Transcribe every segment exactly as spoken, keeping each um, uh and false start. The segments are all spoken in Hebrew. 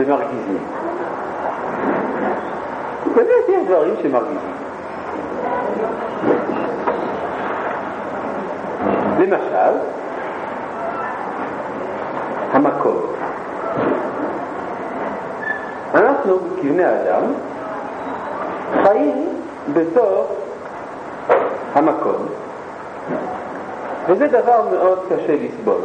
ומרגיזים. באמת יש דברים שמרגיזים. למשל, המקום. אנחנו כבני אדם חיים בתוך המקום, וזה דבר מאוד קשה לסבול,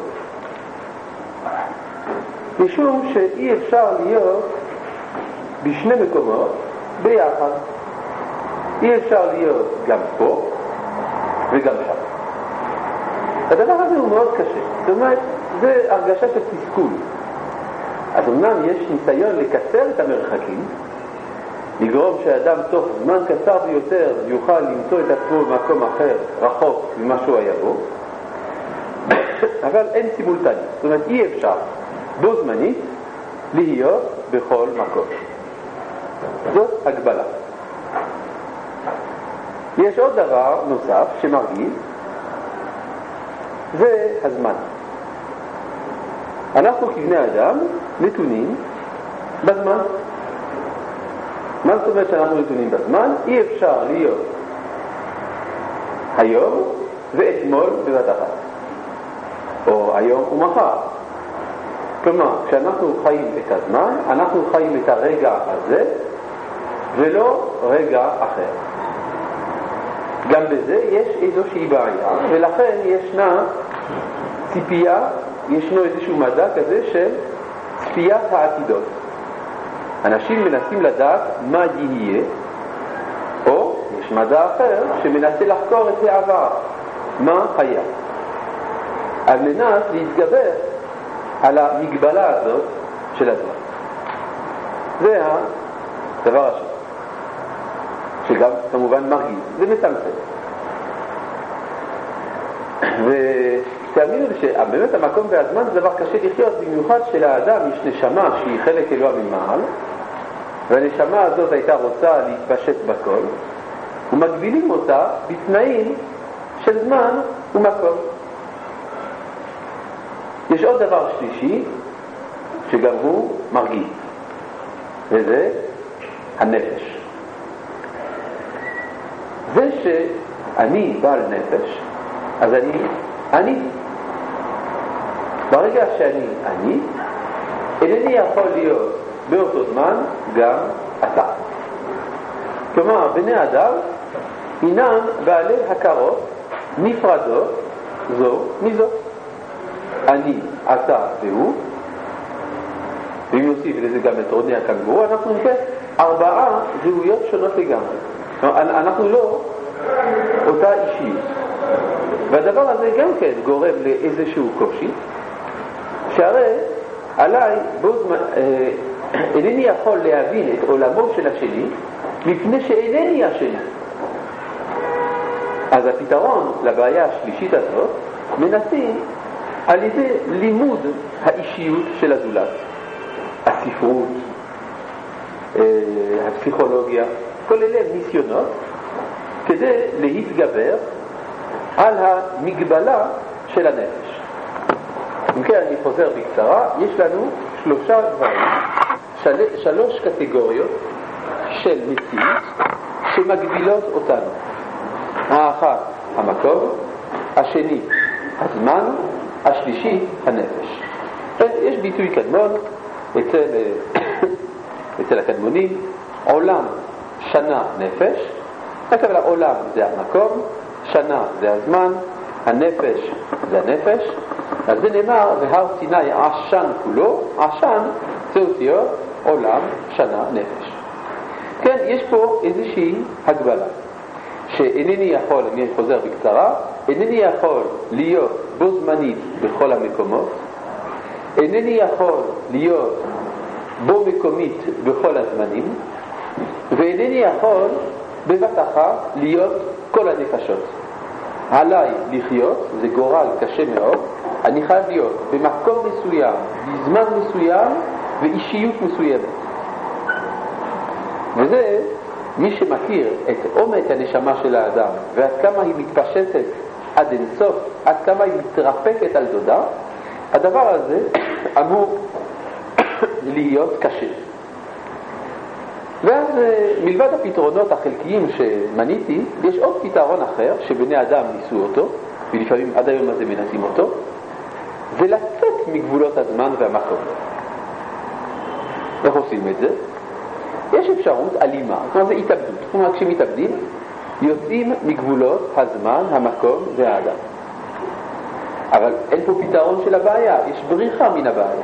משום שאי אפשר להיות בשני מקומות ביחד. אי אפשר להיות גם פה וגם שם. הדבר הזה הוא מאוד קשה. זאת אומרת, זה הרגשה של תסכול. אז אמנם יש ניסיון לקצר את המרחקים, לגרום שהאדם תוך זמן קצר ביותר יוכל למצוא את עצמו במקום אחר, רחוק ממה שהוא היה בו, אבל אין סימולטני. זאת אומרת, אי אפשר בו זמנית להיות בכל מקום. זאת הגבלה. יש עוד דבר נוסף שמרגיז, זה הזמן. אנחנו כבני אדם נתונים בזמן. מה זאת אומרת שאנחנו נתונים בזמן? אי אפשר להיות היום ואתמול בבת אחת, או היום ומחר. כלומר, כשאנחנו חיים את הזמן, אנחנו חיים את הרגע הזה ולא רגע אחר. גם בזה יש איזושהי בעיה, ולכן ישנה ציפייה, ישנו איזשהו מדע כזה של צפיית העתידות. אנשים מנסים לדעת מה יהיה, או יש מדע אחר שמנסה לחקור את העבר, מה היה, על מנת להתגבר על המגבלה הזאת של הזמן. זה הדבר השני, שגם כמובן מרגיז, זה מצמצם. ותאמינו לי שבאמת המקום והזמן זה דבר קשה לחיות, במיוחד שלאדם יש נשמה שהיא חלק אלוה ממעל, והנשמה הזאת הייתה רוצה להתפשט בכל, ומגבילים אותה בתנאים של זמן ומקום. יש עוד דבר שלישי שגם הוא מרגיז, וזה הנפש. זה שאני בעל נפש, אז אני אני. ברגע שאני אני, אינני יכול להיות באותו זמן גם אתה. כלומר, בני אדם אינם בעלי הכרות נפרדות זו מזו. אני, אתה והוא, ואם נוסיף לזה גם את עודני הקנגורו, אנחנו נקרא ארבעה זהויות שונות לגמרי. אנחנו לא אותה אישיות. והדבר הזה גם כן גורם לאיזשהו קושי, שהרי עליי בו, אה, אינני יכול להבין את עולמו של השני מפני שאינני השני. אז הפתרון לבעיה השלישית הזאת מנסים על ידי לימוד האישיות של הזולת, הספרות, אה, הפסיכולוגיה, כל אלה ניסיונות כדי להתגבר על המגבלה של הנפש. אם כן, אני חוזר בקצרה. יש לנו שלושה דברים, של... שלוש קטגוריות של מציאות שמגבילות אותנו. האחת, המקום, השני, הזמן, השלישי, הנפש. יש ביטוי קדמון אצל, אצל הקדמונים, עולם, שנה, נפש. אבל העולם זה המקום, שנה זה הזמן, הנפש זה הנפש. אז זה נאמר, והר סיני עשן כולו, עשן זה אותיות עולם, שנה, נפש. כן, יש פה איזושהי הגבלה, שאינני יכול, אני חוזר בקצרה, אינני יכול להיות בו זמנית בכל המקומות, אינני יכול להיות בו מקומית בכל הזמנים, ואינני יכול בבת אחת להיות כל הנפשות. עליי לחיות, זה גורל קשה מאוד, אני חייב להיות במקום מסוים, בזמן מסוים ואישיות מסוימת. וזה, מי שמכיר את עומק הנשמה של האדם ועד כמה היא מתפשטת עד אינסוף, עד כמה היא מתרפקת על דודה, הדבר הזה אמור להיות קשה. ואז מלבד הפתרונות החלקיים שמניתי, יש עוד פתרון אחר שבני אדם ניסו אותו, ולפעמים עד היום הזה מנסים אותו, זה לצאת מגבולות הזמן והמקום. איך עושים את זה? יש אפשרות אלימה, כלומר זה התאבדות. כלומר כשמתאבדים, יוצאים מגבולות הזמן, המקום והאדם. אבל אין פה פתרון של הבעיה, יש בריחה מן הבעיה.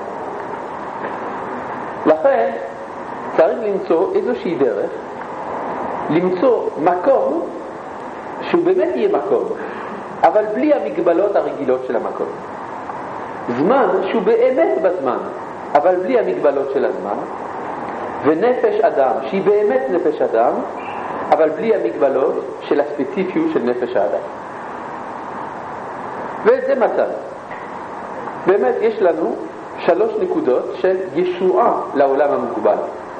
לכן צריך למצוא איזושהי דרך, למצוא מקום שהוא באמת יהיה מקום, אבל בלי המגבלות הרגילות של המקום. זמן שהוא באמת בזמן, אבל בלי המגבלות של הזמן, ונפש אדם שהיא באמת נפש אדם, אבל בלי המגבלות של הספציפיות של נפש האדם. ואת זה מצאנו. באמת יש לנו שלוש נקודות של ישועה לעולם המוגבל.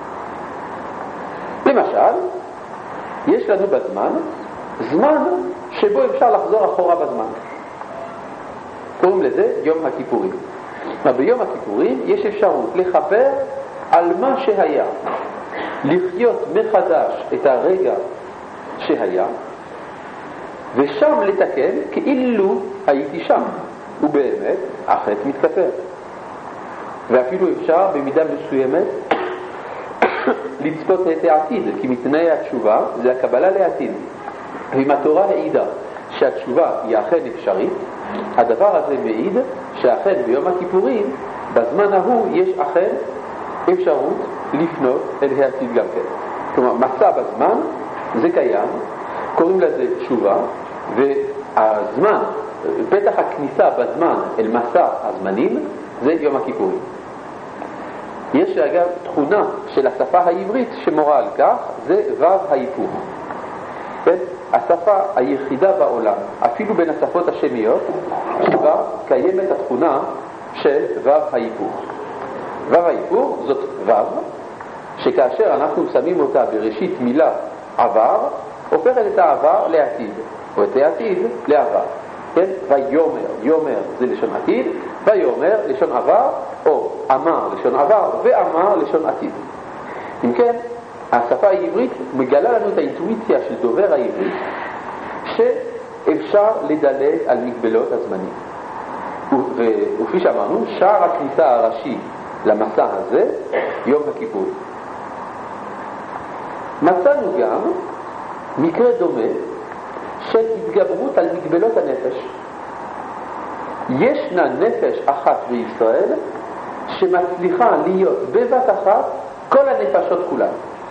למשל, יש לנו בזמן זמן שבו אפשר לחזור אחורה בזמן. קוראים לזה יום הכיפורים. ביום הכיפורים יש אפשרות לחבר על מה שהיה, לחיות מחדש את הרגע שהיה, ושם לתקן כאילו הייתי שם, ובאמת החטא מתכפר. ואפילו אפשר במידה מסוימת לצפות את העתיד, כי מתנאי התשובה זה הקבלה לעתיד. ואם התורה העידה שהתשובה היא אכן אפשרית, הדבר הזה מעיד שאכן ביום הכיפורים, בזמן ההוא יש אכן אפשרות לפנות אל העתיד גם כן. כלומר, מסע בזמן זה קיים, קוראים לזה תשובה, והזמן, פתח הכניסה בזמן אל מסע הזמנים זה יום הכיפורים. יש אגב תכונה של השפה העברית שמורה על כך, זה וו ההיפוך. כן? השפה היחידה בעולם, אפילו בין השפות השמיות, שבה קיימת התכונה של וו ההיפוך. וו ההיפוך זאת וו, שכאשר אנחנו שמים אותה בראשית מילה עבר, הופכת את העבר לעתיד, או את העתיד לעבר. כן? ויומר, יומר זה לשון עתיד, ויומר לשון עבר, או אמר לשון עבר, ואמר לשון עתיד. אם כן, השפה העברית מגלה לנו את האינטואיציה של דובר העברית, שאפשר לדלג על מגבלות הזמנים. וכפי שאמרנו, שער הכניסה הראשי למסע הזה, יום הכיפור. מצאנו גם מקרה דומה של התגברות על מגבלות הנפש. ישנה נפש אחת בישראל שמצליחה להיות בבת אחת כל הנפשות כולן.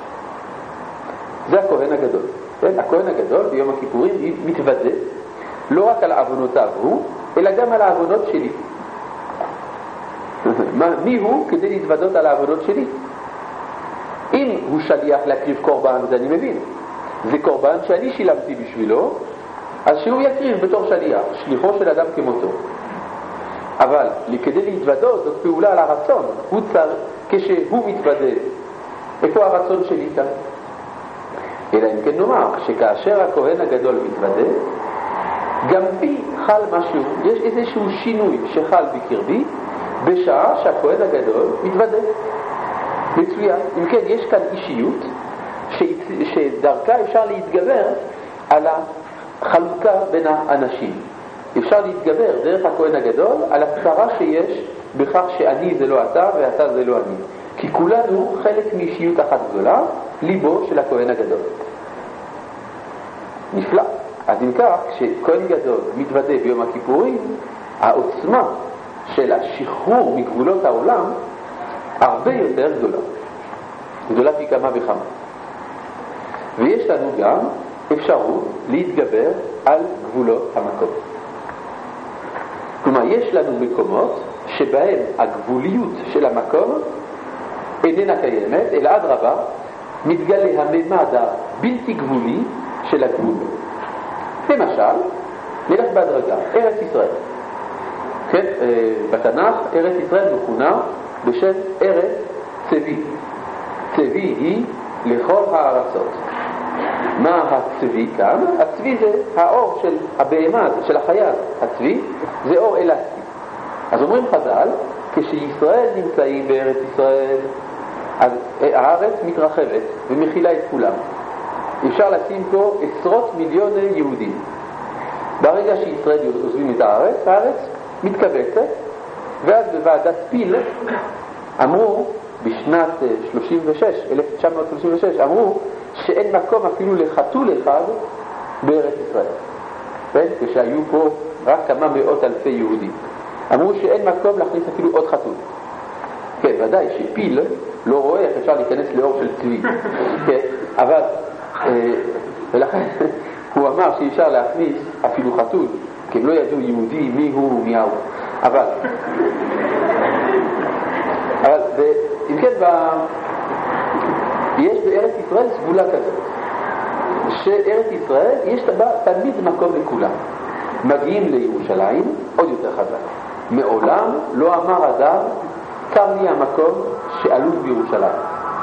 זה הכהן הגדול. כן? הכהן הגדול ביום הכיפורים מתוודה לא רק על העוונותיו הוא, אלא גם על העוונות שלי. מי הוא כדי להתוודות על העוונות שלי? אם הוא שליח להקריב קורבן, זה אני מבין. זה קורבן שאני שילמתי בשבילו, אז שהוא יקריב בתור שליח, שליחו של אדם כמותו. אבל כדי להתוודות זאת פעולה על הרצון. הוא צריך, כשהוא מתוודה, איפה הרצון שלי כאן? אלא אם כן נאמר שכאשר הכהן הגדול מתוודה, גם בי חל משהו, יש איזשהו שינוי שחל בקרבי בשעה שהכהן הגדול מתוודה. מצוין. אם כן, יש כאן אישיות שדרכה אפשר להתגבר על החלוקה בין האנשים. אפשר להתגבר דרך הכהן הגדול על הצרה שיש בכך שאני זה לא אתה ואתה זה לא אני. כי כולנו חלק מאישיות אחת גדולה, ליבו של הכהן הגדול. נפלא. אז אם כך, כשכהן גדול מתוודה ביום הכיפורים, העוצמה של השחרור מגבולות העולם הרבה יותר גדולה. גדולה פי כמה וכמה. ויש לנו גם אפשרות להתגבר על גבולות המקום. כלומר, יש לנו מקומות שבהם הגבוליות של המקום איננה קיימת, אלא אדרבה, מתגלה הממד הבלתי גבולי של הגבול. למשל, נלך בהדרגה, ארץ ישראל. כן, בתנ"ך ארץ ישראל מכונה בשם ארץ צבי. צבי היא לכל הארצות. מה הצבי כאן? הצבי זה האור של הבהמה, של החיה. הצבי זה אור אלסטי. אז אומרים חז"ל כשישראל נמצאים בארץ ישראל, אז הארץ מתרחבת ומכילה את כולם. אפשר לשים פה עשרות מיליוני יהודים. ברגע שישראל עוזבים את הארץ, הארץ מתכווצת, ואז בוועדת פיל אמרו, בשנת שלושים ושש, אלף תשע מאות שלושים ושש, אמרו שאין מקום אפילו לחתול אחד בארץ ישראל. כן? כשהיו פה רק כמה מאות אלפי יהודים. אמרו שאין מקום להכניס אפילו עוד חתול. כן, ודאי שפיל לא רואה איך אפשר להיכנס לאור של צבי. כן, אבל, אה, ולכן הוא אמר שאי אפשר להכניס אפילו חתול, כי הם לא ידעו יהודי מי הוא ומי הוא. אבל, אבל, אם כן, ב... יש בארץ ישראל סגולה כזאת, שארץ ישראל יש בה תמיד מקום לכולם. מגיעים לירושלים, עוד יותר חזק. מעולם לא אמר אדם, קר לי המקום שעלו בירושלים.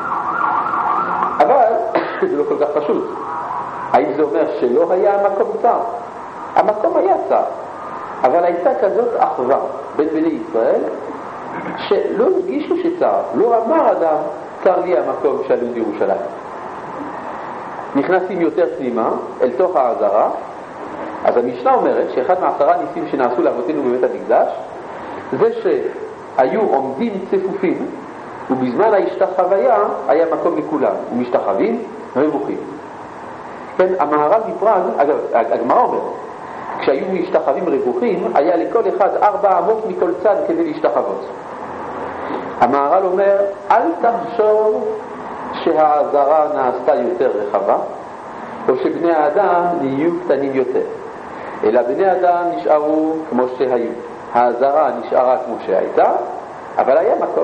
אבל זה לא כל כך פשוט. האם זה אומר שלא היה המקום צר? המקום היה צר, אבל הייתה כזאת אחווה בין בני ישראל שלא הרגישו שצר. לא אמר אדם, קר לי המקום שעלו בירושלים. נכנסים יותר פנימה אל תוך העזרה. אז המשנה אומרת שאחד מעשרה ניסים שנעשו לאבותינו בבית המקדש זה שהיו עומדים צפופים, ובזמן ההשתחוויה היה מקום לכולם, ומשתחווים רווחים. כן, המהר"ל בפראג, אגב, הגמרא אומר, כשהיו משתחווים רווחים, היה לכל אחד ארבע אמות מכל צד כדי להשתחוות. המהר"ל אומר, אל תחשוב שהעזרה נעשתה יותר רחבה, או שבני האדם נהיו קטנים יותר, אלא בני אדם נשארו כמו שהיו. העזרה נשארה כמו שהייתה, אבל היה מקום.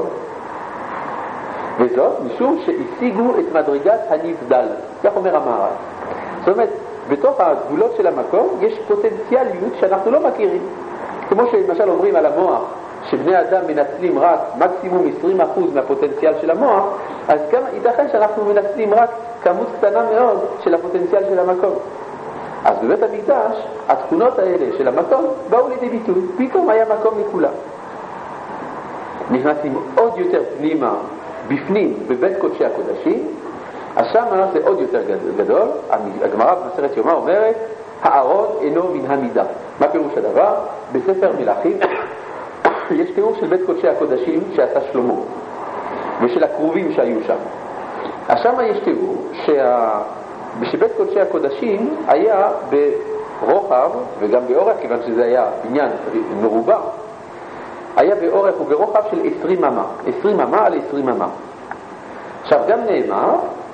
וזאת משום שהשיגו את מדרגת הנבדל, כך אומר המהר"ל. זאת אומרת, בתוך הגבולות של המקום יש פוטנציאליות שאנחנו לא מכירים. כמו שלמשל אומרים על המוח, שבני אדם מנצלים רק מקסימום עשרים אחוז מהפוטנציאל של המוח, אז גם ייתכן שאנחנו מנצלים רק כמות קטנה מאוד של הפוטנציאל של המקום. אז בבית המקדש, התכונות האלה של המקום באו לידי ביטוי, פתאום היה מקום לכולם. נכנסים עוד יותר פנימה, בפנים, בבית קודשי הקודשים, אז שם זה עוד יותר גדול. הגמרא במסכת יומא אומרת, הארון אינו מן המידה. מה פירוש הדבר? בספר מלכים יש תיאור של בית קודשי הקודשים שעשה שלמה, ושל הקרובים שהיו שם. אז שם יש תיאור שה... שבית קודשי הקודשים היה ברוחב וגם באורך, כיוון שזה היה בניין מרובע, היה באורך וברוחב של עשרים אמה, עשרים אמה על עשרים אמה. עכשיו גם נאמר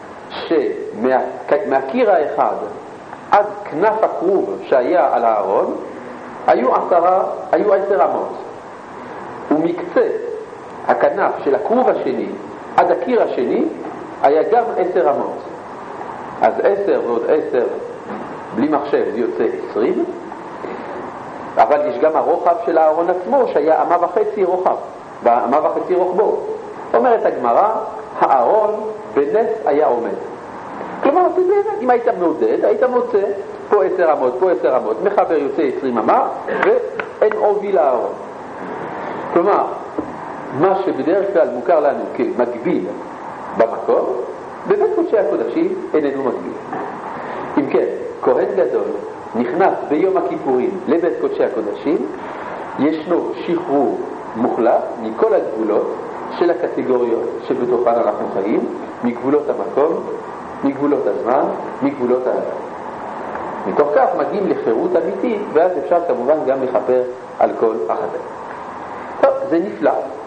שמהקיר האחד עד כנף הכרוב שהיה על הארון היו עשרה, היו עשר אמות, ומקצה הכנף של הכרוב השני עד הקיר השני היה גם עשר אמות. אז עשר ועוד עשר בלי מחשב זה יוצא עשרים, אבל יש גם הרוחב של הארון עצמו שהיה אמה וחצי רוחב, באמה וחצי רוחבו. אומרת הגמרא, הארון בנס היה עומד. כלומר, אם היית מעודד, היית מוצא פה עשר אמות, פה עשר אמות, מחבר יוצא עשרים אמה, ואין עובי לארון. כלומר, מה שבדרך כלל מוכר לנו כמגביל במקום, בבית קודשי הקודשים איננו מגביל. אם כן, כהן גדול נכנס ביום הכיפורים לבית קודשי הקודשים, ישנו שחרור מוחלט מכל הגבולות של הקטגוריות שבתוכן אנחנו חיים, מגבולות המקום, מגבולות הזמן, מגבולות האדם. מתוך כך מגיעים לחירות אמיתית, ואז אפשר כמובן גם לכפר על כל החטא. טוב, זה נפלא.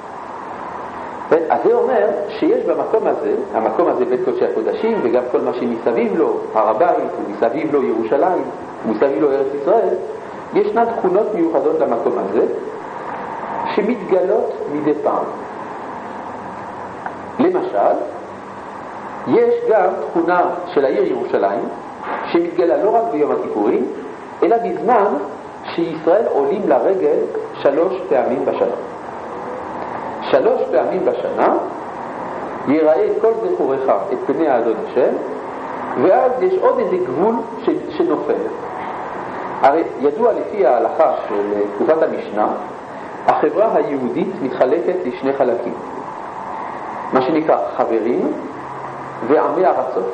אז זה אומר שיש במקום הזה, המקום הזה בית קודשי הקודשים, וגם כל מה שמסביב לו, הר הבית, ומסביב לו ירושלים, ומסביב לו ארץ ישראל, ישנן תכונות מיוחדות למקום הזה, שמתגלות מדי פעם. למשל, יש גם תכונה של העיר ירושלים, שמתגלה לא רק ביום הכיפורים, אלא בזמן שישראל עולים לרגל שלוש פעמים בשנה. שלוש פעמים בשנה ייראה כל זכורך את פני האדון השם, ואז יש עוד איזה גבול שנופל. הרי ידוע לפי ההלכה של תקופת המשנה, החברה היהודית מתחלקת לשני חלקים, מה שנקרא חברים ועמי ארצות.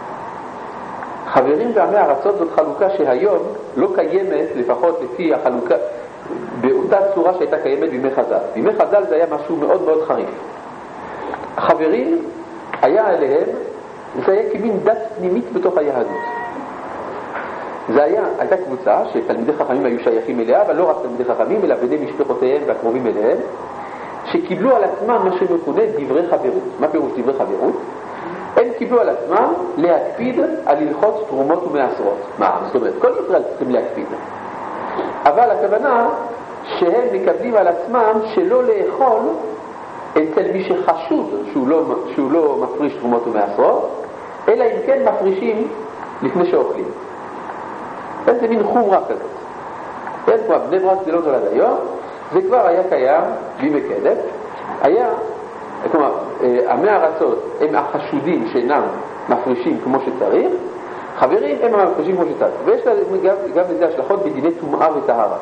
חברים ועמי ארצות זאת חלוקה שהיום לא קיימת, לפחות לפי החלוקה באותה צורה שהייתה קיימת בימי חז"ל. בימי חז"ל זה היה משהו מאוד מאוד חריף. החברים היה אליהם, זה היה כמין דת פנימית בתוך היהדות. זה היה, הייתה קבוצה שתלמידי חכמים היו שייכים אליה, אבל לא רק תלמידי חכמים, אלא בני משפחותיהם והקרובים אליהם, שקיבלו על עצמם מה שמכונה דברי חברות. מה פירוש דברי חברות? הם קיבלו על עצמם להקפיד על הלכות תרומות ומעשרות. מה? זאת אומרת, כל ישראל צריכים להקפיד. אבל הכוונה שהם מקבלים על עצמם שלא לאכול אצל מי שחשוד שהוא לא, שהוא לא מפריש תרומות ומעשרות, אלא אם כן מפרישים לפני שאוכלים. זה מין חומרה כזאת. כן, כמו בני ברק זה לא נולד היום, זה כבר היה קיים בימי קדם. היה, כלומר, עמי ארצות הם החשודים שאינם מפרישים כמו שצריך, חברים הם המפרישים כמו שצריך. ויש לזה גם, גם לזה השלכות בדיני טומאה וטהרה,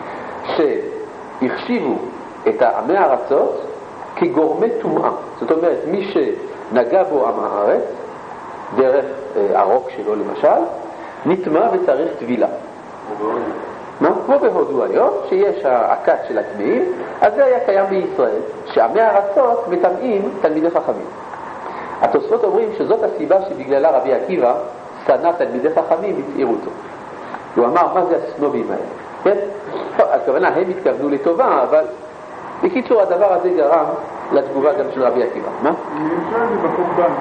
שהחשיבו את עמי ארצות כגורמי טומאה. זאת אומרת, מי שנגע בו עם הארץ, דרך הרוק שלו למשל, נטמא וצריך טבילה. מה? כמו בהודו היום, שיש העקת של הטמאים, אז זה היה קיים בישראל, שעמי ארצות מטמאים תלמידי חכמים. התוספות אומרים שזאת הסיבה שבגללה רבי עקיבא שנא תלמידי חכמים והצעירו אותו. הוא אמר, מה זה הסנובים האלה? כן? טוב, הכוונה, הם התכוונו לטובה, אבל בקיצור, הדבר הזה גרם לתגובה גם של רבי עקיבא. מה? נמצא את זה בחורבן,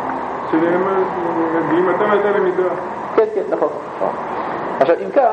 שגלימתם הייתה למידה. כן, כן, נכון. עכשיו, אם כך,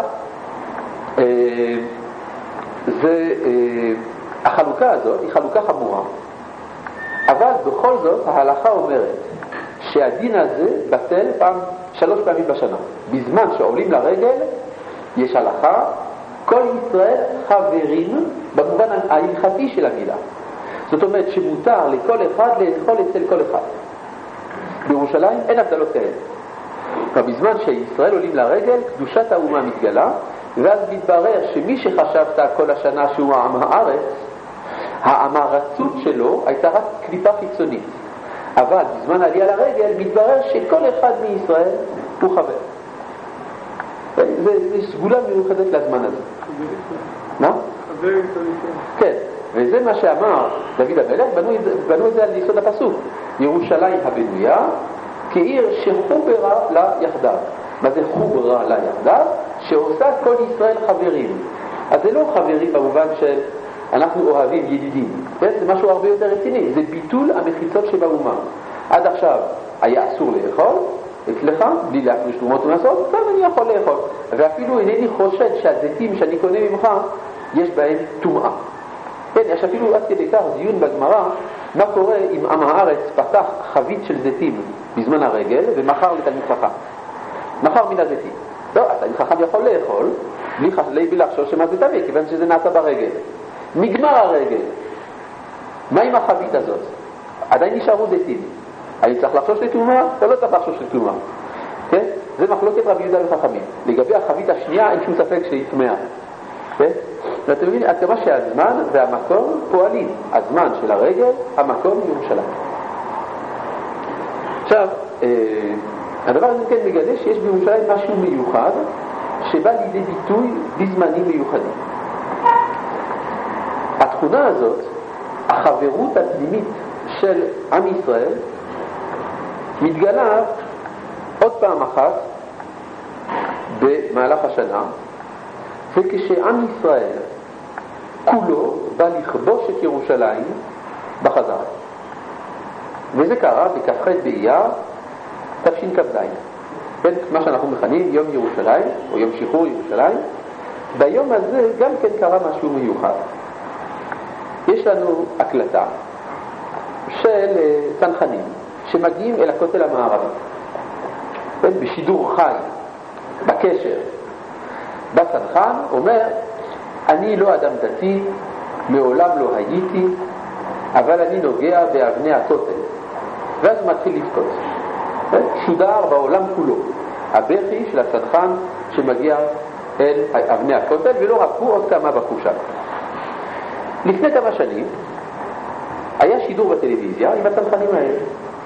זה, החלוקה הזאת היא חלוקה חמורה, אבל בכל זאת ההלכה אומרת שהדין הזה בטל פעם, שלוש פעמים בשנה. בזמן שעולים לרגל יש הלכה, כל ישראל חברים במובן ההלכתי של המילה. זאת אומרת שמותר לכל אחד לאכול אצל כל אחד. בירושלים אין הבדלות כאלה. בזמן שישראל עולים לרגל, קדושת האומה מתגלה, ואז מתברר שמי שחשבת כל השנה שהוא העם הארץ, המרצות שלו הייתה רק קליפה חיצונית. אבל בזמן העלייה לרגל מתברר שכל אחד מישראל הוא חבר. זה, זה סגולה מיוחדת לזמן הזה. מה? כן, וזה מה שאמר דוד המלך, בנו, בנו את זה על יסוד הפסוק. ירושלים הבנויה כעיר שחוברה לה יחדיו. מה זה חוברה לה יחדיו? שעושה כל ישראל חברים. אז זה לא חברים במובן של אנחנו אוהבים ידידים, כן? זה משהו הרבה יותר רציני, זה ביטול המחיצות שבאומה. עד עכשיו היה אסור לאכול אצלך בלי להפריש תרומות ומעשרות, כאן אני יכול לאכול, ואפילו אינני חושד שהזיתים שאני קונה ממך יש בהם טומאה. כן, יש אפילו עד כדי כך דיון בגמרא מה קורה אם עם הארץ פתח חבית של זיתים בזמן הרגל ומחר לתלמיד חכם, מחר מן הזיתים. לא, התלמיד חכם יכול לאכול בלי, בלי לחשוש שמה זה טמא, כיוון שזה נעשה ברגל. נגמר הרגל, מה עם החבית הזאת? עדיין נשארו זיתים. אני צריך לחשוש לטומאה או לא צריך לחשוש לטומאה? כן? זה מחלוקת רבי יהודה וחכמים. לגבי החבית השנייה אין שום ספק שהיא טמאה. כן? ואתם מבינים עד כמה שהזמן והמקום פועלים. הזמן של הרגל, המקום ירושלים. עכשיו, אה, הדבר הזה כן מגלה שיש בירושלים משהו מיוחד שבא לידי ביטוי בזמנים מיוחדים. התכונה הזאת, החברות הפנימית של עם ישראל, מתגלה עוד פעם אחת במהלך השנה, וכשעם ישראל כולו בא לכבוש את ירושלים בחזרה. וזה קרה בכ"ח באייר תשכ"ז, בין מה שאנחנו מכנים יום ירושלים או יום שחרור ירושלים. ביום הזה גם כן קרה משהו מיוחד. יש לנו הקלטה של צנחנים שמגיעים אל הכותל המערבי בשידור חי, בקשר. בצנחן אומר, אני לא אדם דתי, מעולם לא הייתי, אבל אני נוגע באבני הכותל. ואז הוא מתחיל לבכות. שודר בעולם כולו הבכי של הצנחן שמגיע אל אבני הכותל, ולא רק הוא, עוד כמה בחושה. לפני כמה שנים היה שידור בטלוויזיה עם הצנחנים האלה.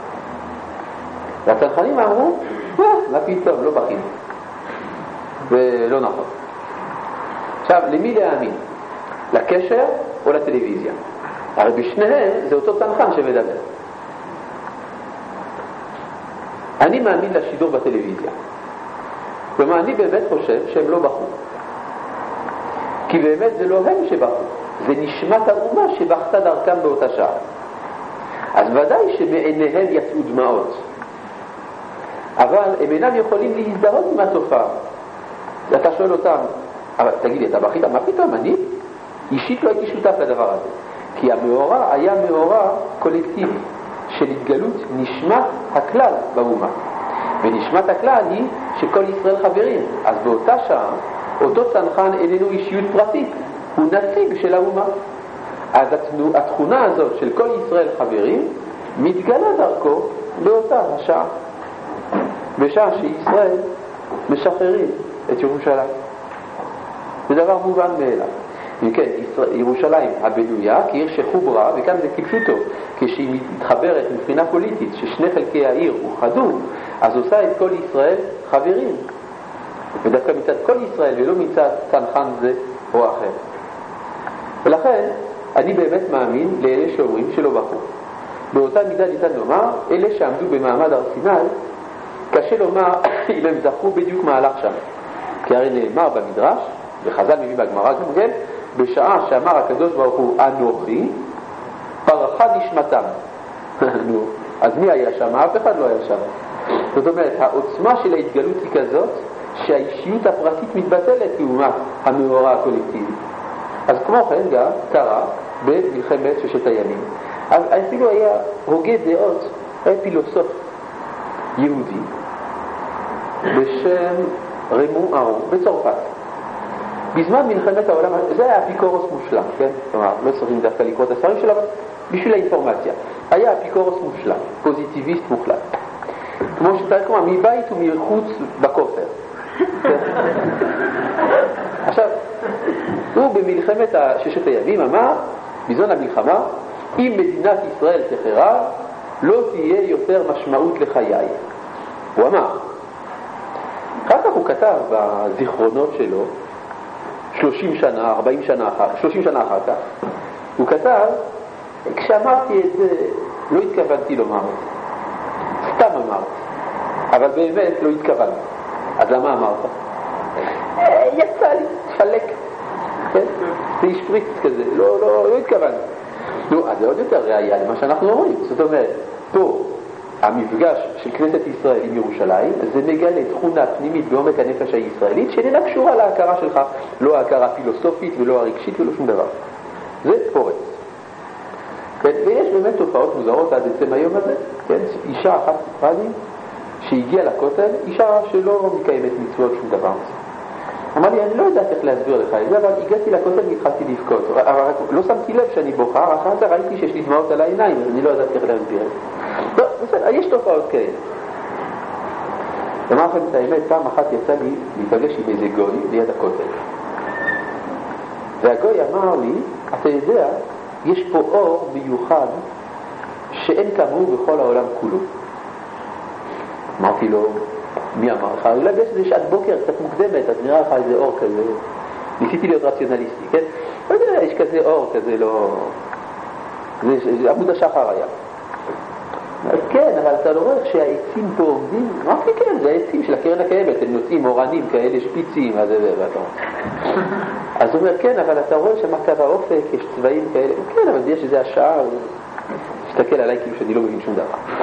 והצנחנים אמרו, מה, מה פתאום, לא בכינו. ולא נכון. עכשיו, למי להאמין? לקשר או לטלוויזיה? הרי בשניהם זה אותו צנחן שמדבר. אני מאמין לשידור בטלוויזיה. כלומר, אני באמת חושב שהם לא בכו. כי באמת זה לא הם שבכו, זה נשמת האומה שבכתה דרכם באותה שעה. אז ודאי שמעיניהם יצאו דמעות. אבל הם אינם יכולים להזדהות עם התופעה. אתה שואל אותם, תגיד לי, אתה בכית? מה פתאום? אני אישית לא הייתי שותף לדבר הזה. כי המאורע היה מאורע קולקטיבי של התגלות נשמת הכלל באומה. ונשמת הכלל היא שכל ישראל חברים. אז באותה שעה, אותו צנחן איננו אישיות פרטית, הוא נציג של האומה. אז התכונה הזאת של כל ישראל חברים מתגלה דרכו באותה השעה. בשעה שישראל משחררים את ירושלים. זה דבר מובן מאליו. וכן, ירושלים הבנויה כעיר שחוברה, וכאן זה כפשוטו, כשהיא מתחברת מבחינה פוליטית, ששני חלקי העיר אוחדו, אז עושה את כל ישראל חברים. ודווקא מצד כל ישראל ולא מצד צנחן זה או אחר. ולכן אני באמת מאמין לאלה שאומרים שלא בכו. באותה מידה ניתן לומר, אלה שעמדו במעמד הר סיני, קשה לומר אם הם זכו בדיוק מהלך שם. כי הרי נאמר במדרש, וחז"ל מביא בגמרא גם כן, בשעה שאמר הקדוש ברוך הוא אנוכי, פרחה נשמתם. נו, אז מי היה שם? אף אחד לא היה שם. זאת אומרת, העוצמה של ההתגלות היא כזאת, שהאישיות הפרטית מתבטלת לעומת המאורע הקולקטיבי. אז כמו כן גם קרה במלחמת ששת הימים. אז אפילו היה הוגה דעות, היה פילוסוף יהודי בשם רמו ארו בצרפת. בזמן מלחמת העולם, זה היה אפיקורוס מושלם, כן? כלומר, לא צריכים דווקא לקרוא את הספרים שלו, אבל בשביל האינפורמציה. היה אפיקורוס מושלם, פוזיטיביסט מוחלט. כמו שתאר כלומר, מבית ומחוץ בכופר. עכשיו, הוא במלחמת ששת הימים אמר, בזמן המלחמה, אם מדינת ישראל תחרב, לא תהיה יותר משמעות לחיי. הוא אמר. אחר כך הוא כתב בזיכרונות שלו, שלושים שנה, ארבעים שנה אחר, שלושים שנה אחר כך, הוא כתב, כשאמרתי את זה, לא התכוונתי לומר את זה. סתם אמרתי. אבל באמת לא התכוונתי. אז למה אמרת? יצא לי, תפלק. זה ישפריץ כזה, לא, לא, לא התכוונתי. נו, אז זה עוד יותר ראייה למה שאנחנו אומרים. זאת אומרת, פה המפגש של כנסת ישראל עם ירושלים, זה מגלה תכונה פנימית בעומק הנפש הישראלית, שאיננה קשורה להכרה שלך, לא ההכרה הפילוסופית ולא הרגשית ולא שום דבר. זה פורץ. כן? ויש באמת תופעות מוזרות עד עצם היום הזה. כן? אישה אחת סיפרה לי שהגיעה לכותל, אישה שלא מקיימת מצוות שום דבר. אמר לי, אני לא יודעת איך להסביר לך את זה, אבל הגעתי לכותל והתחלתי לבכות. אבל לא שמתי לב שאני בוכה, אחר כך ראיתי שיש לי דמעות על העיניים, אז אני לא יודעת איך להסביר את זה. לא, בסדר, יש תופעות כאלה. אמר לכם את האמת, פעם אחת יצא לי להיפגש עם איזה גוי ליד הכותל. והגוי אמר לי, אתה יודע, יש פה אור מיוחד שאין כמוהו בכל העולם כולו. אמרתי לו, מי אמר לך? אולי יש איזה שעת בוקר קצת מוקדמת, אז נראה לך איזה אור כזה. ניסיתי להיות רציונליסטי, כן? לא יודע, יש כזה אור כזה לא... זה עמוד השחר היה. כן, אבל אתה לא רואה איך שהעצים פה עומדים? אמרתי, כן, זה העצים של הקרן הקיימת, הם נוצאים אורנים כאלה שפיצים, אז זה ואתה רואה. אז הוא אומר, כן, אבל אתה רואה שם קו האופק, יש צבעים כאלה. כן, אבל יש איזה השעה, תסתכל עליי כאילו שאני לא מבין שום דבר.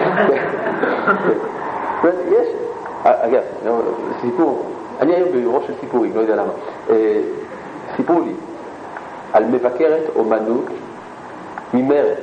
יש... אגב, סיפור, אני היום בראש של סיפורים, לא יודע למה. סיפרו לי על מבקרת אומנות ממרץ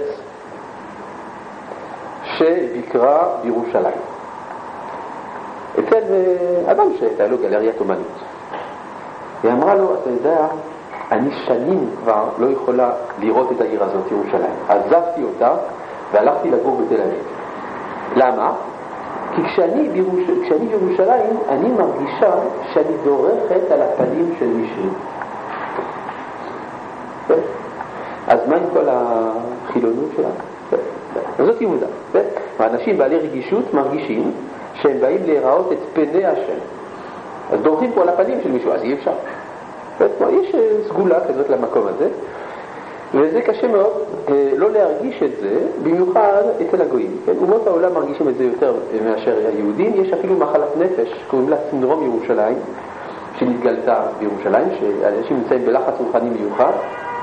שביקרה בירושלים. אצל אדם שהייתה לו גלריית אומנות. היא אמרה לו, אתה יודע, אני שנים כבר לא יכולה לראות את העיר הזאת, ירושלים. עזבתי אותה והלכתי לגור בתל אביב. למה? כי כשאני, בירוש... כשאני בירושלים, אני מרגישה שאני דורכת על הפנים של מישהו. אז מה עם כל החילונות שלנו? זאת יהודה. האנשים בעלי רגישות מרגישים שהם באים להיראות את פני השם. אז דורכים פה על הפנים של מישהו, אז אי אפשר. יש סגולה כזאת למקום הזה, וזה קשה מאוד לא להרגיש את זה, במיוחד אצל הגויים. כן? אומות העולם מרגישים את זה יותר מאשר היהודים. יש אפילו מחלת נפש, קוראים לה סינדרום ירושלים, שנתגלתה בירושלים, שאנשים נמצאים בלחץ רוחני מיוחד,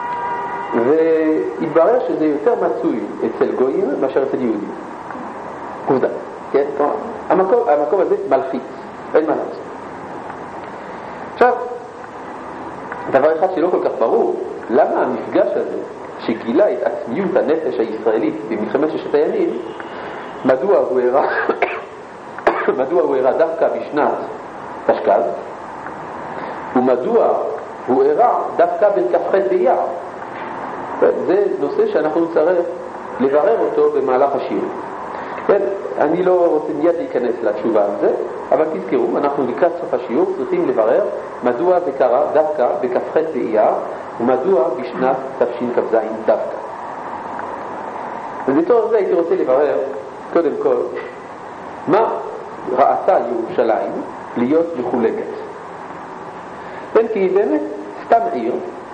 והתברר שזה יותר מצוי אצל גויים מאשר אצל יהודים. עובדה. כן? המקום, המקום הזה מלחיץ, אין מה לעשות. עכשיו, דבר אחד שלא כל כך ברור, למה המפגש הזה שגילה את עצמיות הנפש הישראלית במלחמת ששת הימים, מדוע הוא הראה מדוע הוא הראה דווקא בשנת תשכ"ז, ומדוע הוא הראה דווקא בין כ"ח באייר. זה נושא שאנחנו נצטרך לברר אותו במהלך השיעור. כן, אני לא רוצה מיד להיכנס לתשובה על זה, אבל תזכרו, אנחנו לקראת סוף השיעור צריכים לברר מדוע זה קרה דווקא בכ"ח באייר, ומדוע בשנת תשכ"ז דווקא. ובתור זה הייתי רוצה לברר, קודם כל, מה ראתה ירושלים להיות מחולקת. כן, כי באמת סתם עיר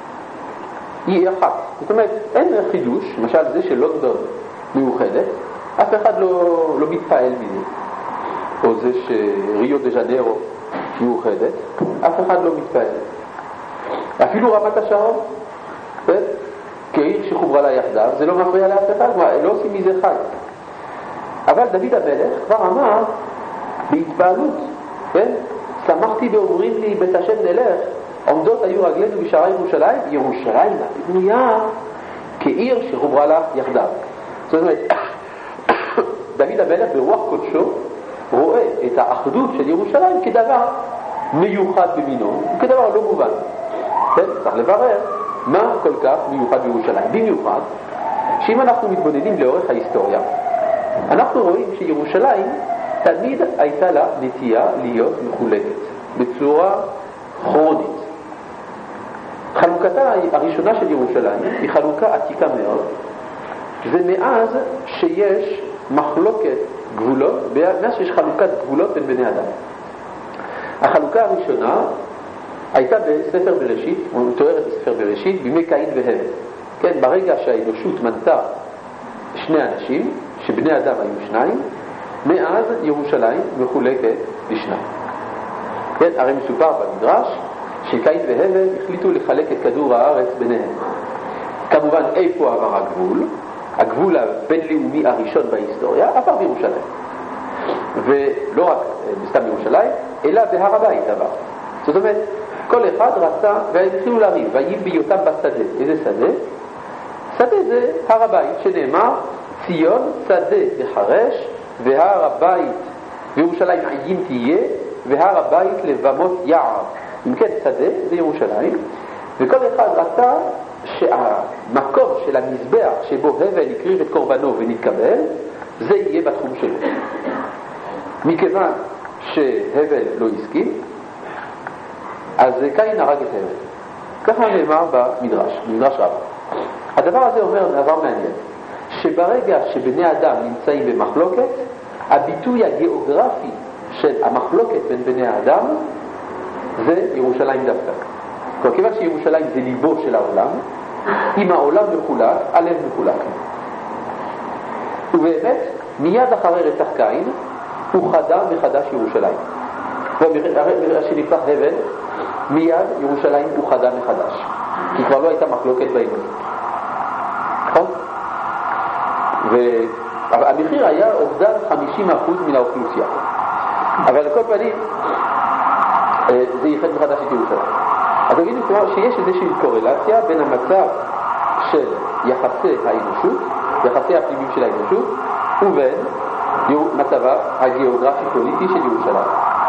היא אחת. זאת אומרת, אין חידוש, למשל זה של לונדון מאוחדת, אף אחד לא, לא מתפעל מזה. או זה שריו דה ז'נרו מאוחדת, אף אחד לא מתפעל. אפילו רמת השרון, כן? כעיר שחוברה לה יחדיו, זה לא מפריע לאף אחד, לא עושים מזה חי. אבל דוד המלך כבר אמר בהתפעלות, כן? שמחתי באומרים לי בית השם נלך, עומדות היו רגלינו בשערי ירושלים, ירושלים בנויה כעיר שחוברה לה יחדיו. זאת אומרת, דוד המלך ברוח קודשו רואה את האחדות של ירושלים כדבר מיוחד במינו, כדבר לא מובן. כן? צריך לברר מה כל כך מיוחד בירושלים. במיוחד שאם אנחנו מתבוננים לאורך ההיסטוריה, אנחנו רואים שירושלים תמיד הייתה לה נטייה להיות מחולקת בצורה כרונית. חלוקתה הראשונה של ירושלים היא חלוקה עתיקה מאוד, ומאז שיש מחלוקת גבולות, מאז שיש חלוקת גבולות בין בני אדם. החלוקה הראשונה הייתה בספר בראשית, או מתוארת בספר בראשית, בימי קין והבל. כן, ברגע שהאנושות מנתה שני אנשים, שבני אדם היו שניים, מאז ירושלים מחולקת לשניים. כן, הרי מסופר במדרש שקין והבל החליטו לחלק את כדור הארץ ביניהם. כמובן איפה עבר הגבול? הגבול הבינלאומי הראשון בהיסטוריה עבר בירושלים. ולא רק בסתם ירושלים, אלא בהר הבית עבר. זאת אומרת, כל אחד רצה, והתחילו לריב, ויהי בהיותם בשדה. איזה שדה? שדה זה הר הבית, שנאמר, ציון שדה בחרש, והר הבית, וירושלים עיים תהיה, והר הבית לבמות יער. אם כן, שדה זה ירושלים, וכל אחד רצה שהמקום של המזבח שבו הבל הקריב את קורבנו ונתקבל, זה יהיה בתחום שלו. מכיוון שהבל לא הסכים, אז קין הרג את הבל. ככה נאמר במדרש, במדרש רב. הדבר הזה אומר דבר מעניין, שברגע שבני אדם נמצאים במחלוקת, הביטוי הגיאוגרפי של המחלוקת בין בני האדם זה ירושלים דווקא. כלומר, כיוון שירושלים זה ליבו של העולם, אם העולם מחולק, הלב מחולק. ובאמת, מיד אחרי רצח קין, הוא חדה מחדש ירושלים. וברגע שנפתח הבל, מיד ירושלים הוא חדה מחדש. כי כבר לא הייתה מחלוקת באנושות. נכון? והמחיר היה אובדן חמישים אחוז מן האוכלוסייה. אבל לכל פנים, זה ייחד מחדש את ירושלים. אז תגידו כלומר שיש איזושהי קורלציה בין המצב של יחסי האנושות, יחסי הפנימיים של האנושות, ובין מצבה הגיאוגרפי-פוליטי של ירושלים.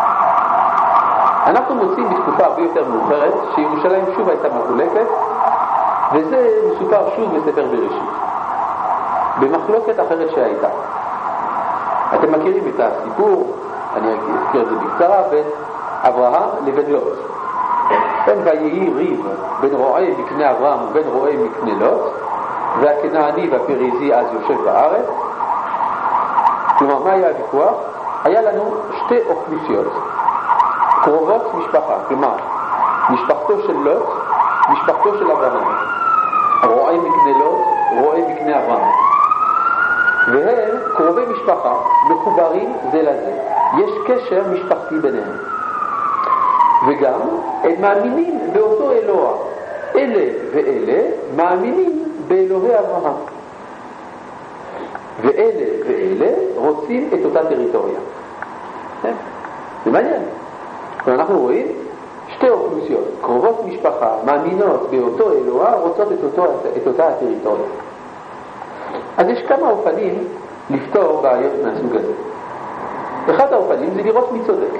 אנחנו מוצאים בתקופה הרבה יותר מאוחרת שירושלים שוב הייתה מחולקת, וזה מסופר שוב בספר בראשית, במחלוקת אחרת שהייתה. אתם מכירים את הסיפור, אני אזכיר את זה בקצרה, בין אברהם לבין לוט. כן, ויהי ריב בין רועי מקנה אברהם ובין רועי מקנה לוט, והכנעני והפריזי אז יושב בארץ. כלומר, מה היה הוויכוח? היה לנו שתי אוכלוסיות קרובות משפחה, כלומר משפחתו של לוט, משפחתו של אברהם, רועה מקנה לוט, רועה מקנה אברהם, והם קרובי משפחה, מחוברים זה לזה, יש קשר משפחתי ביניהם, וגם הם מאמינים באותו אלוה. אלה ואלה מאמינים באלוהי אברהם, ואלה ואלה רוצים את אותה טריטוריה. זה מעניין. אנחנו רואים שתי אוכלוסיות קרובות משפחה, מאמינות באותו אלוה, רוצות את, אותו, את אותה הטריטוריה. אז יש כמה אופנים לפתור בעיות מהסוג הזה. אחד האופנים זה לראות מי צודק.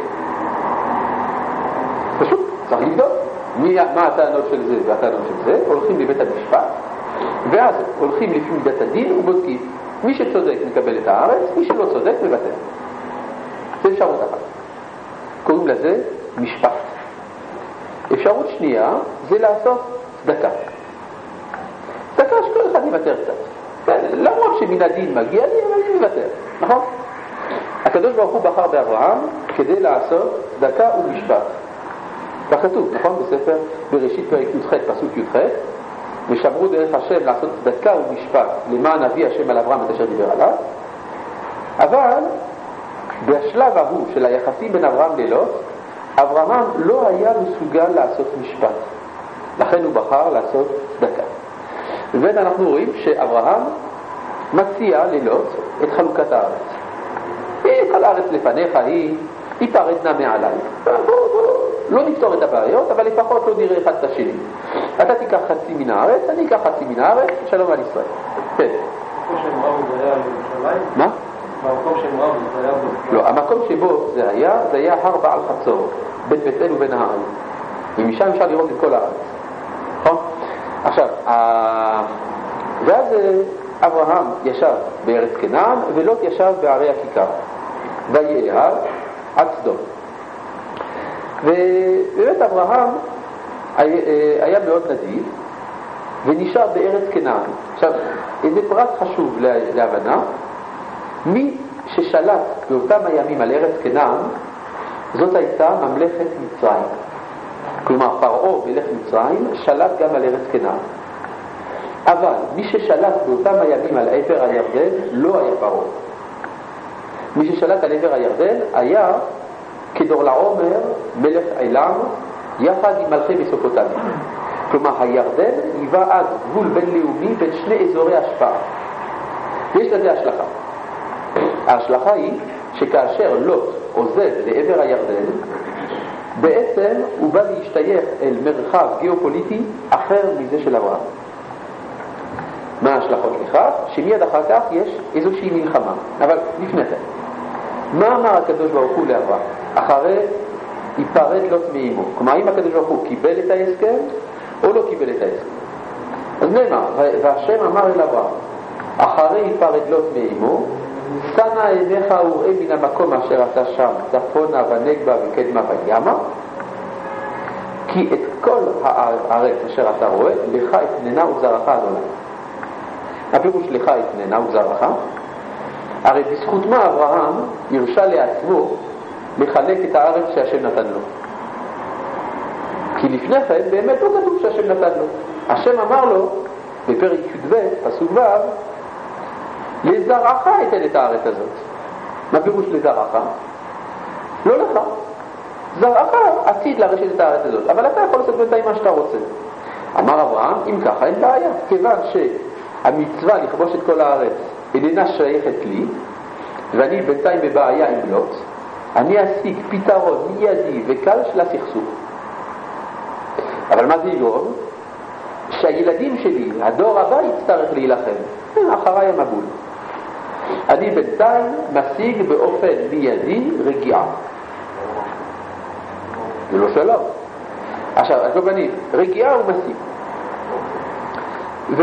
פשוט צריך לבדוק מי, מה הטענות של זה והטענות של זה. הולכים לבית המשפט ואז הולכים לפי מידת הדין ובודקים. מי שצודק מקבל את הארץ, מי שלא צודק מבטל. זה אפשרות אחת, קוראים לזה משפט. אפשרות שנייה זה לעשות צדקה. צדקה שכל אחד יוותר קצת, למרות שמן הדין מגיע לי, אבל אני מוותר, נכון? הקדוש ברוך הוא בחר באברהם כדי לעשות צדקה ומשפט. כך כתוב, נכון? בספר בראשית פרק י"ח פסוק י"ח, ושמרו דרך השם לעשות צדקה ומשפט למען אבי השם על אברהם את אשר דיבר עליו. אבל בשלב ההוא של היחסים בין אברהם ללוט, אברהם לא היה מסוגל לעשות משפט, לכן הוא בחר לעשות צדקה. ובאמת אנחנו רואים שאברהם מציע ללוט את חלוקת הארץ. כל הארץ לפניך היא, היא פרדנה מעליי, לא נפתור את הבעיות, אבל לפחות לא נראה אחד את השני. אתה תיקח חצי מן הארץ, אני אקח חצי מן הארץ, שלום על ישראל. כן. המקום שהם ראו זה היה בירושלים? מה? המקום שהם ראו זה היה בירושלים? לא, המקום שבו זה היה, זה היה הר בעל חצור, בין בית אל ובין העם. ומשם אפשר לראות את כל הארץ. נכון? עכשיו, ואז אברהם ישב בארץ כנען, ולוט ישב בערי הכיכר. ויהי עד סדום. ובאמת אברהם היה מאוד נדיב ונשאר בארץ כנען. עכשיו, איזה פרט חשוב להבנה, מי ששלט באותם הימים על ארץ כנען, זאת הייתה ממלכת מצרים. כלומר, פרעה מלך מצרים שלט גם על ארץ כנען. אבל מי ששלט באותם הימים על עבר הירדן לא היה פרעה. מי ששלט על עבר הירדן היה כדורלעומר מלך עילם יחד עם מלכי מסופוטמיה. כלומר, הירדן היווה אז גבול בינלאומי בין שני אזורי השפעה. ויש לזה השלכה. ההשלכה היא שכאשר לוט עוזב לעבר הירדן, בעצם הוא בא להשתייך אל מרחב גיאופוליטי אחר מזה של אברהם. מה ההשלכות לכך? שמיד אחר כך יש איזושהי מלחמה. אבל לפני זה, מה אמר הקדוש ברוך הוא לאברהם? אחרי ייפרד לוט מאמו. כלומר, אם הקדוש ברוך הוא קיבל את ההסכם או לא קיבל את ההסכם. אז נאמר, והשם אמר אל אברהם, אחרי ייפרד לוט מאמו, שנה עיניך וראה מן המקום אשר אתה שם, צפונה ונגבה וקדמה וימה, כי את כל הארץ אשר אתה רואה, לך אתננה וזרעך אדוני. הפירוש לך אתננה וזרעך, הרי בזכות מה אברהם הרשה לעצמו לחלק את הארץ שהשם נתן לו. כי לפני כן באמת לא כתוב שהשם נתן לו. השם אמר לו בפרק י"ב פסוק ו', לזרעך אתן את הארץ הזאת. מה פירוש לזרעך? לא לך. זרעך עתיד לרשת את הארץ הזאת, אבל אתה יכול לעשות בינתיים מה שאתה רוצה. אמר אברהם, אם ככה אין בעיה, כיוון שהמצווה לכבוש את כל הארץ איננה שייכת לי, ואני בינתיים בבעיה עם לוט, אני אשיג פתרון מיידי וקל של הסכסוך. אבל מה זה יגרום? שהילדים שלי, הדור הבא, יצטרך להילחם. אחריי המבול. אני בינתיים משיג באופן מיידי רגיעה. זה לא שלום. עכשיו, אז לא בנים, רגיעה הוא משיג. ו...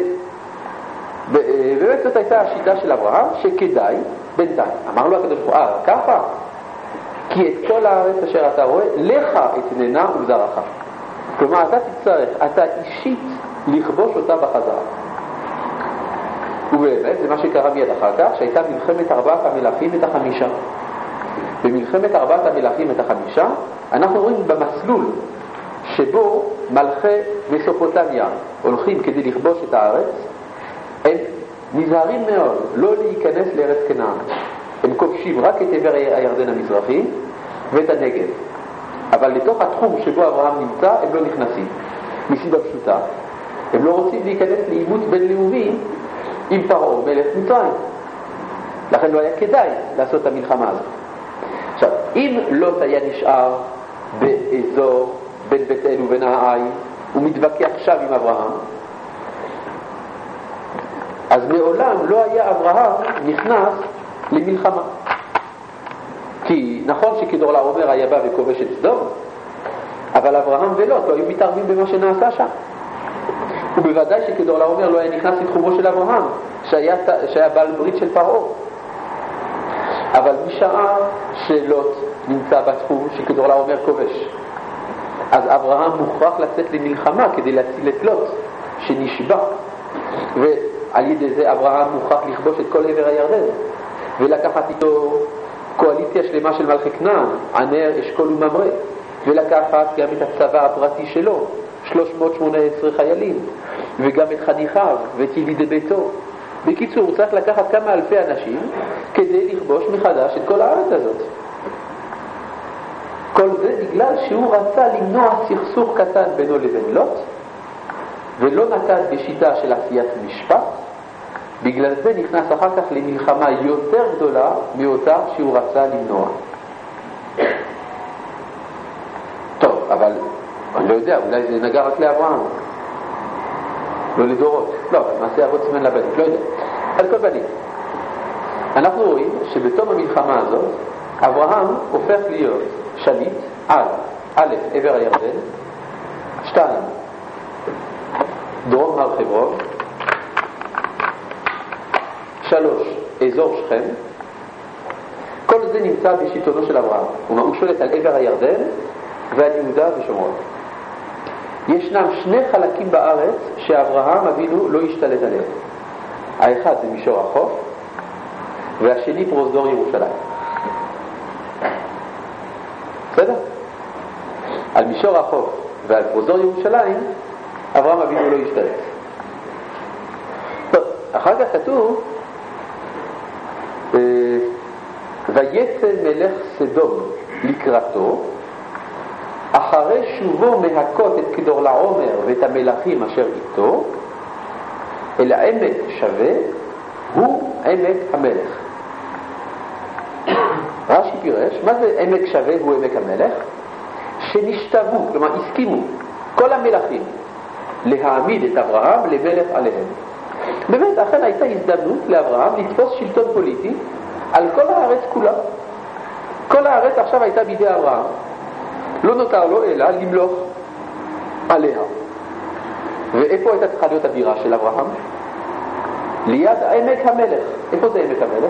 ובאמת זאת הייתה השיטה של אברהם, שכדאי בינתיים. אמר לו הקדוש ברוך הוא, אה, ככה? כי את כל הארץ אשר אתה רואה, לך אתננה וזרעך. כלומר, אתה תצטרך, אתה אישית לכבוש אותה בחזרה. ובאמת זה מה שקרה מיד אחר כך, שהייתה מלחמת ארבעת המלכים את החמישה. במלחמת ארבעת המלכים את החמישה אנחנו רואים במסלול שבו מלכי מסופוטמיה הולכים כדי לכבוש את הארץ, הם נזהרים מאוד לא להיכנס לארץ כנען. הם כובשים רק את עבר הירדן המזרחי ואת הנגב, אבל לתוך התחום שבו אברהם נמצא הם לא נכנסים, מסיבה פשוטה, הם לא רוצים להיכנס לעימות בינלאומי עם פרעה מלך מצרים, לכן לא היה כדאי לעשות את המלחמה הזאת. עכשיו, אם לוט היה נשאר באזור בין בית אל ובין העי, הוא מתווכח עכשיו עם אברהם, אז מעולם לא היה אברהם נכנס למלחמה. כי נכון שכדורלעומר היה בא וכובש את סדום, אבל אברהם ולוט לא היו מתערבים במה שנעשה שם. ובוודאי שכדורלעומר לא היה נכנס לתחומו של אברהם, שהיה, שהיה בעל ברית של פרעה. אבל משעה שלוט נמצא בתחום שכדורלעומר כובש, אז אברהם מוכרח לצאת למלחמה כדי להציל את לוט שנשבע, ועל ידי זה אברהם מוכרח לכבוש את כל עבר הירדן ולקחת איתו קואליציה שלמה של מלכי כנען, ענר, אשכול וממרא, ולקחת גם את הצבא הפרטי שלו, שלוש מאות שמונה עשרה חיילים, וגם את חניכיו ואת ילידי ביתו. בקיצור, הוא צריך לקחת כמה אלפי אנשים כדי לכבוש מחדש את כל הארץ הזאת. כל זה בגלל שהוא רצה למנוע סכסוך קטן בינו לבין לוט, ולא נקט בשיטה של עשיית משפט. בגלל זה נכנס אחר כך למלחמה יותר גדולה מאותה שהוא רצה למנוע. טוב, אבל אני לא יודע, אולי זה נגע רק לאברהם, לא לדורות. לא, מעשה אבות סימן לבנים, לא יודע. על כל פנים, אנחנו רואים שבתום המלחמה הזאת אברהם הופך להיות שליט על א', עבר הירדן, שתיים, דרום הר חברון, שלוש, אזור שכם. כל זה נמצא בשלטונו של אברהם. הוא שולט על עבר הירדן ועל יהודה ושומרון. ישנם שני חלקים בארץ שאברהם אבינו לא השתלט עליהם. האחד זה מישור החוף, והשני פרוזדור ירושלים. בסדר? על מישור החוף ועל פרוזדור ירושלים אברהם אבינו לא השתלט. טוב, אחר כך כתוב ויצא מלך סדום לקראתו אחרי שובו מהכות את כדורלעומר ואת המלכים אשר איתו אל עמק שווה, הוא עמק המלך. רש"י פירש, מה זה עמק שווה הוא עמק המלך? שנשתוו, כלומר הסכימו כל המלכים להעמיד את אברהם למלך עליהם. באמת, אכן הייתה הזדמנות לאברהם לתפוס שלטון פוליטי על כל הארץ כולה. כל הארץ עכשיו הייתה בידי אברהם, לא נותר לו אלא למלוך עליה. ואיפה הייתה צריכה להיות הבירה של אברהם? ליד עמק המלך. איפה זה עמק המלך?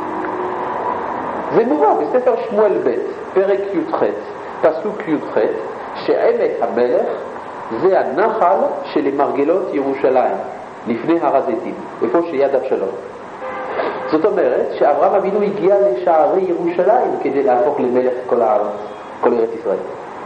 זה מובא בספר שמואל ב' פרק י"ח פסוק י"ח, שעמק המלך זה הנחל שלמרגלות ירושלים לפני הר הזיתים, איפה שיד אבשלום. זאת אומרת שאברהם אבינו הגיע לשערי ירושלים כדי להפוך למלך כל הארץ, כל ארץ ישראל.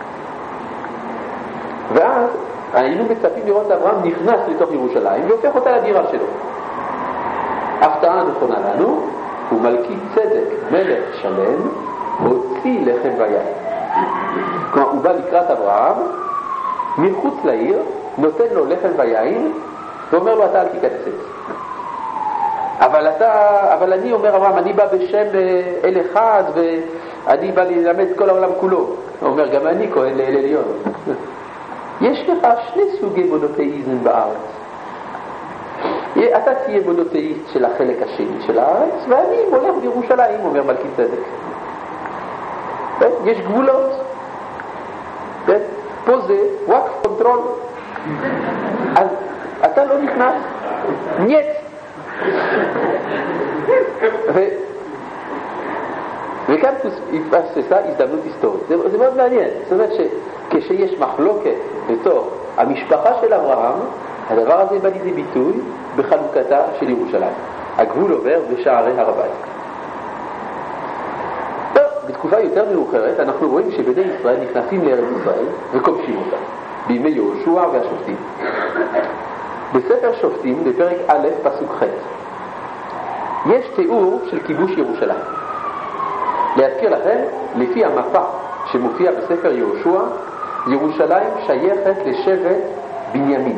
ואז היינו מצפים לראות אברהם נכנס לתוך ירושלים והופך אותה לבירה שלו. הפתעה נכונה לנו, ומלכי צדק מלך שלם הוציא לחם ויין. כלומר הוא בא לקראת אברהם מחוץ לעיר, נותן לו לחם ויין ואומר לו אתה אל תיכנס. אבל אתה, אבל אני אומר אברהם, אני בא בשם אל אחד ואני בא ללמד כל העולם כולו. הוא אומר גם אני כהן לאל עליון. יש לך שני סוגי מונותאיזם בארץ. אתה תהיה מונותאיסט של החלק השני של הארץ ואני מולך בירושלים, אומר מלכי צדק. יש גבולות. פה זה וואקף קונטרול. אז אתה לא נכנס. נייט. ו... וכאן התבססה הזדמנות היסטורית. זה, זה מאוד מעניין. זאת אומרת שכשיש מחלוקת בתוך המשפחה של אברהם, הדבר הזה בא לידי ביטוי בחלוקתה של ירושלים. הגבול עובר בשערי הר הבית. בתקופה יותר מאוחרת אנחנו רואים שבני ישראל נכנסים לארץ ישראל וכובשים אותה בימי יהושע והשופטים. בספר שופטים בפרק א' פסוק ח' יש תיאור של כיבוש ירושלים. להזכיר לכם, לפי המפה שמופיע בספר יהושע, ירושלים שייכת לשבט בנימין.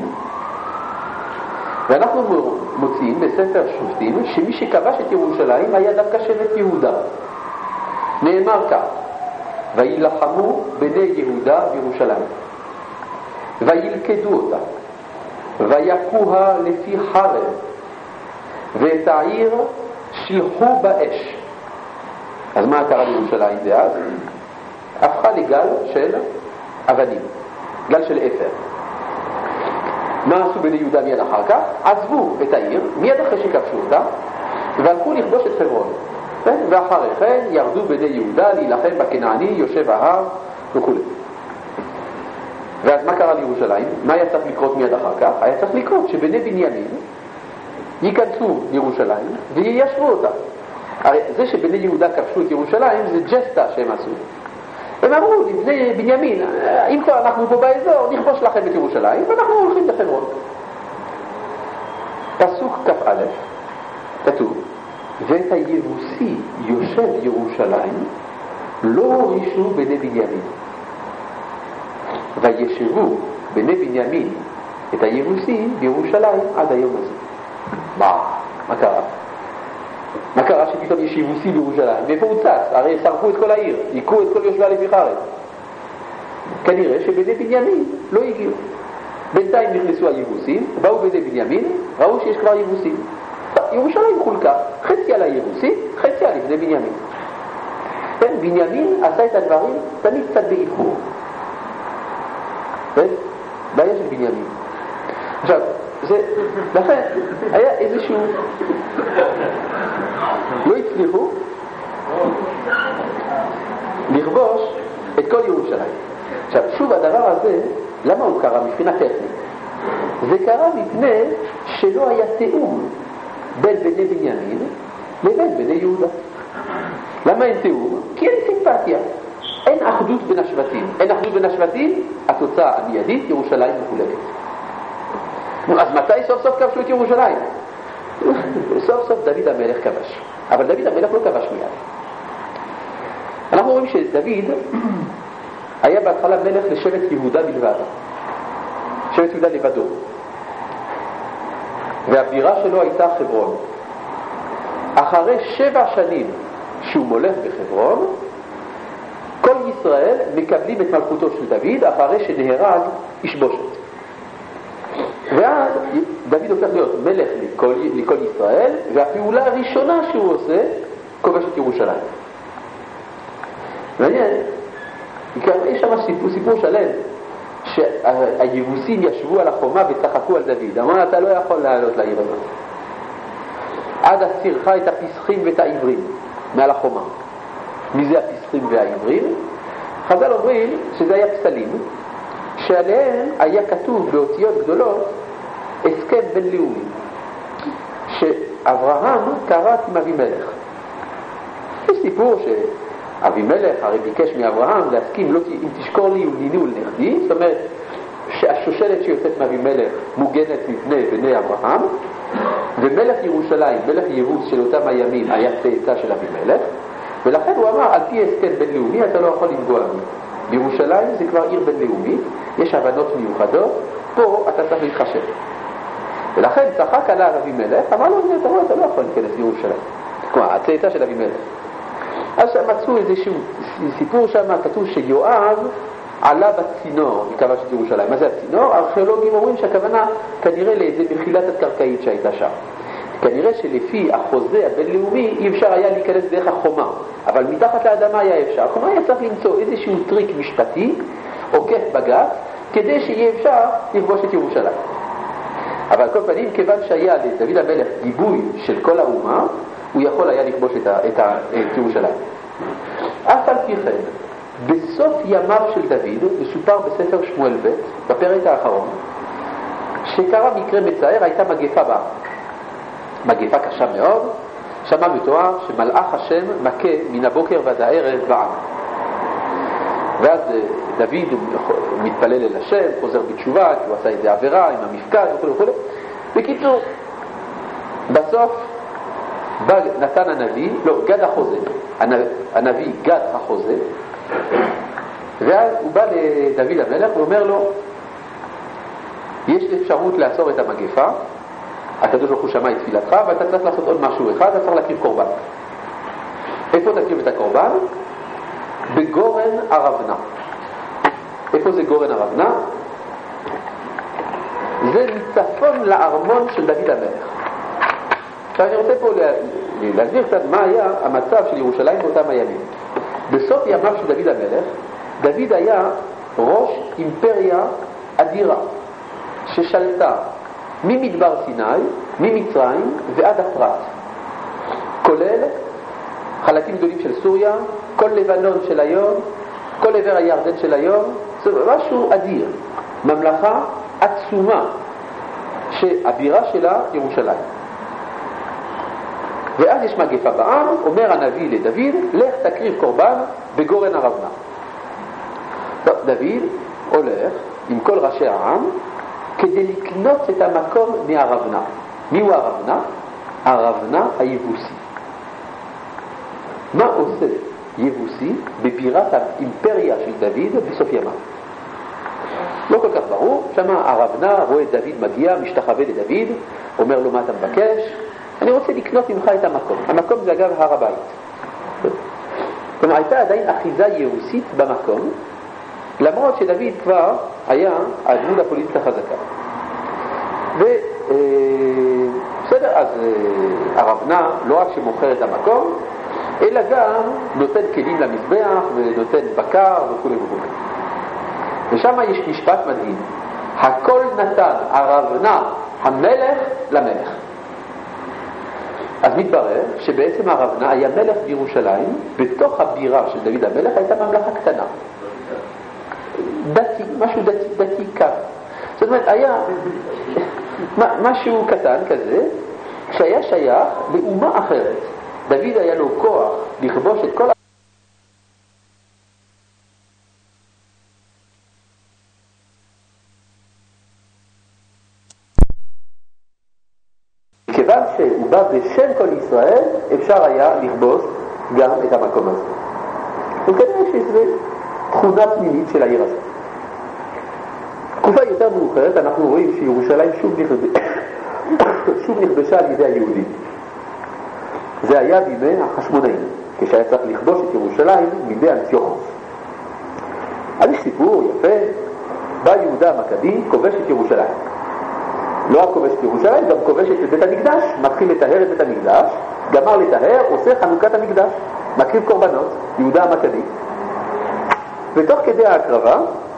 ואנחנו מוצאים בספר שופטים שמי שכבש את ירושלים היה דווקא שבט יהודה. נאמר כך: וילחמו בני יהודה בירושלים וילכדו אותה ויכוה לפי חרב ואת העיר שלחו באש. אז מה קרה לירושלים דאז? הפכה לגל של אבנים, גל של אפר. מה עשו בני יהודה מיד אחר כך? עזבו את העיר מיד אחרי שכבשו אותה והלכו לכבוש את חברון, ואחרי כן ירדו בני יהודה להילחם בכנעני יושב ההר וכו'. ואז מה קרה לירושלים? מה היה צריך לקרות מיד אחר כך? היה צריך לקרות שבני בנימין ייכנסו לירושלים ויישבו אותה. הרי זה שבני יהודה כבשו את ירושלים זה ג'סטה שהם עשו. הם אמרו לבני בנימין, אם כבר אנחנו פה באזור נכבוש לכם את ירושלים ואנחנו הולכים לחברון. פסוק כ"א כתוב: ואת היבוסי יושב ירושלים לא הורישו בני בנימין וישבו בני בנימין את היבוסי בירושלים עד היום הזה. מה? מה קרה? מה קרה שפתאום יש יבוסי בירושלים? מאיפה הוא צץ? הרי שרפו את כל העיר, עיקו את כל יושבי לפי חרב. כנראה שבני בנימין לא הגיעו. בינתיים נכנסו היבוסים, באו בני בנימין, ראו שיש כבר יבוסים. ירושלים חולקה, חצי על היבוסי, חצי על בני בנימין. כן, בנימין עשה את הדברים תמיד קצת באיחור. כן? בעיה של בנימין. עכשיו, זה, לכן, היה איזשהו... לא הצליחו לכבוש את כל ירושלים. עכשיו, שוב, הדבר הזה, למה הוא קרה? מבחינה טכנית. זה קרה מפני שלא היה תיאום בין בני בנימין לבין בני יהודה. למה אין תיאום? כי אין סימפתיה. אין אחדות בין השבטים. אין אחדות בין השבטים, התוצאה המיידית, ירושלים מחולקת. אז מתי סוף סוף כבשו את ירושלים? סוף סוף דוד המלך כבש. אבל דוד המלך לא כבש מיד. אנחנו רואים שדוד היה בהתחלה מלך לשבט יהודה בלבד. שבט יהודה לבדו. והבירה שלו הייתה חברון. אחרי שבע שנים שהוא מולך בחברון, כל ישראל מקבלים את מלכותו של דוד אחרי שנהרג איש בושת. ואז דוד הופך להיות מלך לכל, לכל ישראל, והפעולה הראשונה שהוא עושה כובש את ירושלים. מעניין, יש שם סיפור, סיפור שלם שהיבוסים ישבו על החומה וצחקו על דוד. אמרו, אתה לא יכול לעלות לעיר הזאת. עד אסירך את הפסחים ואת העברים מעל החומה. מי זה הפסחים והעברים? חז"ל אומרים שזה היה פסלים שעליהם היה כתוב באותיות גדולות הסכם בינלאומי שאברהם כרת עם אבימלך. יש סיפור שאבימלך הרי ביקש מאברהם להסכים, לא, אם תשקור לי וליני ולנכדי, זאת אומרת שהשושלת שיוצאת מאבימלך מוגנת מפני בני אברהם, ומלך ירושלים, מלך יבוס של אותם הימים היה צאצא של אבימלך, ולכן הוא אמר, על פי הסכם בינלאומי אתה לא יכול לפגוע בי. בירושלים זה כבר עיר בינלאומית, יש הבנות מיוחדות, פה אתה צריך להתחשב. ולכן צחק עליו אבימלך, אמר לו, אתה רואה, אתה לא יכול להיכנס לירושלים. כלומר, הצאצא של אבימלך. אז מצאו איזשהו סיפור שם, כתוב שיואב עלה בצינור, מכבש את ירושלים. מה זה הצינור? הארכיאולוגים אומרים שהכוונה כנראה לאיזה מחילת הקרקעית שהייתה שם. כנראה שלפי החוזה הבינלאומי אי אפשר היה להיכנס דרך החומה, אבל מתחת לאדמה היה אפשר. כלומר היה צריך למצוא איזשהו טריק משפטי, עוקף בג"ץ, כדי שיהיה אפשר לכבוש את ירושלים. אבל כל פנים, כיוון שהיה לדוד המלך גיבוי של כל האומה, הוא יכול היה לכבוש את, ה, את, ה, את ירושלים. אף על פי כן, בסוף ימיו של דוד, מסופר בספר שמואל ב', בפרק האחרון, שקרה מקרה מצער, הייתה מגפה בה. מגפה קשה מאוד, שמה מתואר שמלאך השם מכה מן הבוקר ועד הערב בעם. ואז דוד מתפלל אל השם, חוזר בתשובה, כי הוא עשה איזה עבירה עם המפקד וכו' וכו'. בקיצור, בסוף בא נתן הנביא, לא, גד החוזה, הנביא גד החוזה, ואז הוא בא לדוד המלך ואומר לו, יש אפשרות לעצור את המגפה, הקדוש ברוך הוא שמע את תפילתך, ואתה צריך לעשות עוד משהו אחד, אתה צריך להקריב קורבן. איפה תקריב את הקורבן? בגורן ארבנה. איפה זה גורן ארבנה? זה מצפון לארמון של דוד המלך. עכשיו אני רוצה פה להסביר קצת מה היה המצב של ירושלים באותם הימים. בסוף ימיו של דוד המלך, דוד היה ראש אימפריה אדירה ששלטה ממדבר סיני, ממצרים ועד הפרת, כולל חלקים גדולים של סוריה, כל לבנון של היום, כל עבר הירדן של היום. זה משהו אדיר, ממלכה עצומה שהבירה שלה ירושלים. ואז יש מגפה בעם, אומר הנביא לדוד, לך תקריב קורבן בגורן ארבנה. טוב, דוד הולך עם כל ראשי העם כדי לקנות את המקום מהרבנה. מי הוא הרבנה? הרבנה היבוסי. מה עושה יבוסי בבירת האימפריה של דוד בסוף ימיו? לא כל כך ברור. שמה הרבנה רואה דוד מגיע, משתחווה לדוד, אומר לו מה אתה מבקש? אני רוצה לקנות ממך את המקום. המקום זה אגב הר הבית. כלומר הייתה עדיין אחיזה יבוסית במקום, למרות שדוד כבר היה הדמות הפוליטית החזקה. ובסדר, אז הרבנה לא רק שמוכר את המקום, אלא גם נותן כלים למזבח ונותן בקר וכו' וכו'. ושם יש משפט מדהים. הכל נתן הרבנה המלך למלך. אז מתברר שבעצם הרבנה היה מלך בירושלים, בתוך הבירה של דוד המלך הייתה ממלכה קטנה. דתי, משהו דתי, דתי קו. זאת אומרת, היה משהו קטן כזה, שהיה שייך לאומה אחרת. דוד היה לו כוח לכבוש את כל ה... כיוון שהוא בא בשם כל ישראל, אפשר היה לכבוש גם את המקום הזה. וכנראה שזו תכונה פנימית של העיר הזאת. תקופה יותר מאוחרת אנחנו רואים שירושלים שוב נכבשה, שוב נכבשה על ידי היהודים. זה היה בימי החשמונאים, כשהיה צריך לכבוש את ירושלים מידי אנטיוכוס. אז יש סיפור יפה, בא יהודה המכבי, כובש את ירושלים. לא רק כובש את ירושלים, גם כובש את בית המקדש, מתחיל לטהר את בית המקדש, גמר לטהר, עושה חנוכת המקדש, מקריב קורבנות, יהודה המכבי. ותוך כדי ההקרבה,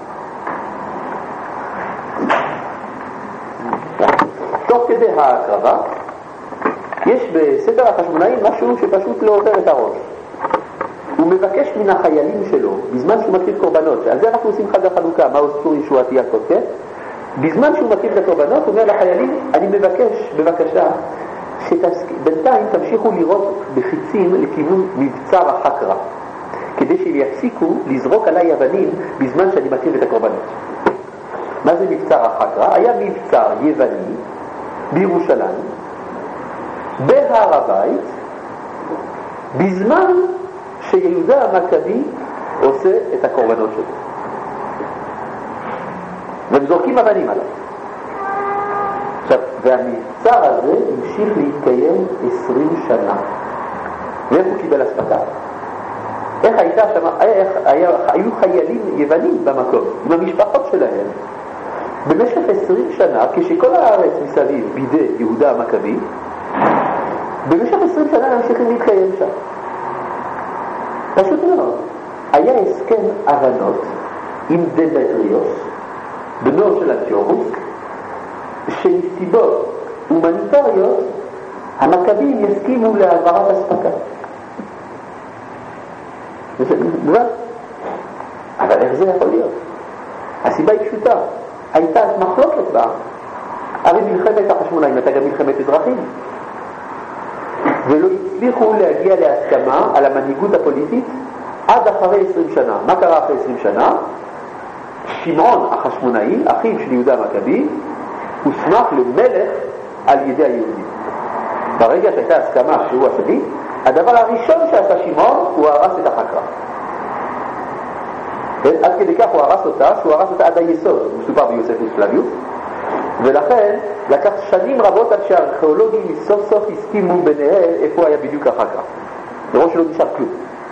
תוך כדי ההקרבה, יש בספר החשמונאים משהו שפשוט לא עובר את הראש. הוא מבקש מן החיילים שלו, בזמן שהוא מקריב קורבנות, על זה אנחנו עושים חג החנוכה, מה עושה ישועתי הכל, כן? בזמן שהוא מקריב את הקורבנות, הוא אומר לחיילים, אני מבקש, בבקשה, שבינתיים תמשיכו לראות בחיצים לכיוון מבצר החקרה, כדי שהם יפסיקו לזרוק עליי אבנים בזמן שאני מקריב את הקורבנות. מה זה מבצר החקרה? היה מבצר יווני בירושלים, בהר הבית, בזמן שיהודה המכבי עושה את הקורבנות שלו. והם זורקים אבנים עליו. עכשיו, והמבצר הזה המשיך להתקיים עשרים שנה. ואיך הוא קיבל הספקה? איך הייתה שם, איך, היה, היו חיילים יוונים במקום, עם המשפחות שלהם, במשך עשרים שנה, כשכל הארץ מסביב בידי יהודה המכבי, במשך עשרים שנה המשיכים להתקיים שם. פשוט מאוד. היה הסכם הבנות עם דמטריוס, בנו של אנטיוכוס, שמסיבות הומניטריות המכבים יסכימו להעברת הספקה. אבל איך זה יכול להיות? הסיבה היא פשוטה. הייתה מחלוקת בה הרי מלחמת החשמונאים הייתה גם מלחמת אזרחים. ולא הצליחו להגיע להסכמה על המנהיגות הפוליטית עד אחרי עשרים שנה. מה קרה אחרי עשרים שנה? שמעון החשמונאי, אחיו של יהודה המכבי, הוסמך למלך על ידי היהודים. ברגע שהייתה הסכמה שהוא השני, הדבר הראשון שעשה שמעון הוא הרס את החקרא. עד כדי כך הוא הרס אותה, שהוא הרס אותה עד היסוד. הוא מסופר ביוספוס פלביוס. ולכן לקח שנים רבות עד שהארכיאולוגים סוף סוף הסכימו ביניהם איפה היה בדיוק החקרא. לראש שלא נשאר כלום.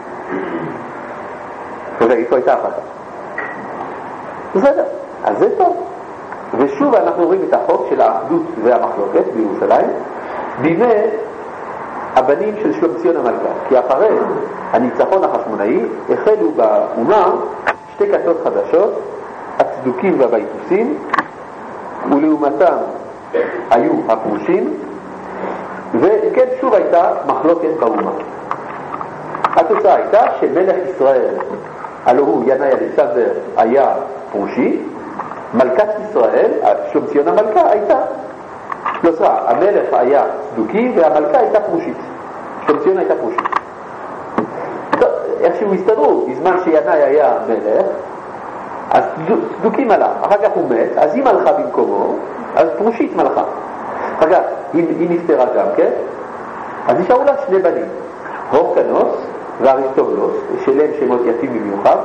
ואיפה הייתה החקרא. בסדר, אז זה טוב. ושוב אנחנו רואים את החוק של האחדות והמחלוקת בירושלים בימי הבנים של שלומציון המלכה. כי אחרי הניצחון החשמונאי החלו באומה שתי כתות חדשות, הצדוקים והבייתוסים, ולעומתם היו הפרושים, וכן שוב הייתה מחלוקת באומה. התוצאה הייתה שמלך ישראל, הלוא הוא ינאי אלכסנדר, היה פרושי, מלכת ישראל, שלומציון המלכה, הייתה לא סליחה, המלך היה צדוקי והמלכה הייתה פרושית. שלומציון הייתה פרושית. טוב, איכשהו הסתדרו, בזמן שינאי היה מלך, אז צדוקי מלך, אחר כך הוא מת, אז היא מלכה במקומו, אז פרושית מלכה. אחר כך היא, היא נפטרה גם, כן? אז נשארו לה שני בנים, הורקנוס ואריסטובולוס, שלהם שמות יפים במיוחד,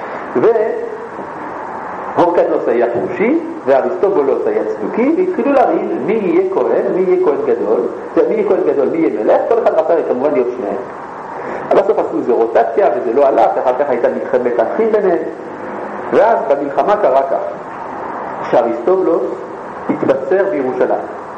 והורקנוס היה פרושי ואריסטובולוס היה צדוקי, והתחילו להריב מי יהיה כהן, מי יהיה כהן גדול, מי יהיה כהן גדול, מי יהיה מלך, כל אחד רצה כמובן להיות שניהם. אבל בסוף עשו איזו רוטציה וזה לא הלך, אחר כך הייתה מלחמת אחים ביניהם, ואז במלחמה קרה כך, שאריסטובולוס התבצר בירושלים.